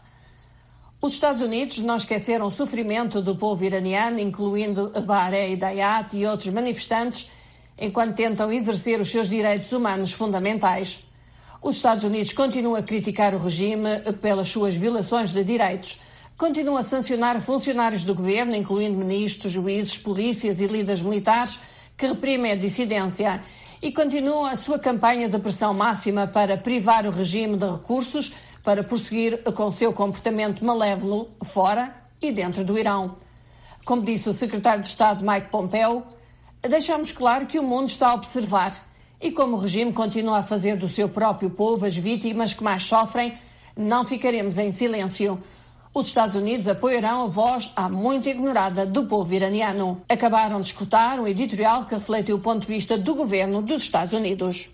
Os Estados Unidos não esqueceram o sofrimento do povo iraniano, incluindo Bareh Hidayat e outros manifestantes, enquanto tentam exercer os seus direitos humanos fundamentais. Os Estados Unidos continuam a criticar o regime pelas suas violações de direitos, continuam a sancionar funcionários do governo, incluindo ministros, juízes, polícias e líderes militares que reprimem a dissidência, e continuam a sua campanha de pressão máxima para privar o regime de recursos para prosseguir com o seu comportamento malévolo fora e dentro do Irão. Como disse o secretário de Estado Mike Pompeo, deixamos claro que o mundo está a observar. E como o regime continua a fazer do seu próprio povo as vítimas que mais sofrem, não ficaremos em silêncio. Os Estados Unidos apoiarão a voz há muito ignorada do povo iraniano. Acabaram de escutar um editorial que reflete o ponto de vista do governo dos Estados Unidos.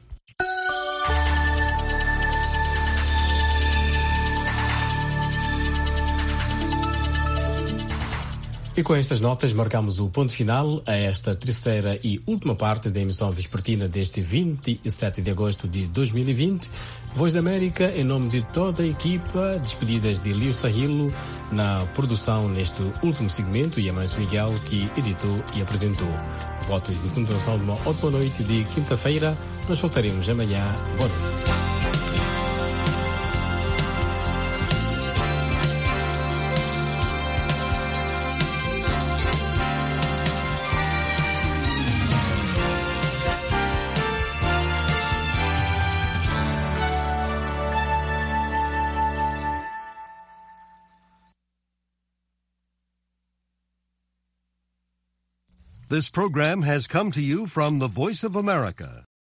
E com estas notas marcamos o ponto final a esta terceira e última parte da emissão vespertina deste vinte e sete de agosto de dois mil e vinte. Voz da América, em nome de toda a equipa, despedidas de Lio Sahilo na produção neste último segmento e Amâncio Miguel que editou e apresentou. Votos de continuação de uma ótima noite de quinta-feira. Nós voltaremos amanhã. Boa noite. This program has come to you from the Voice of America,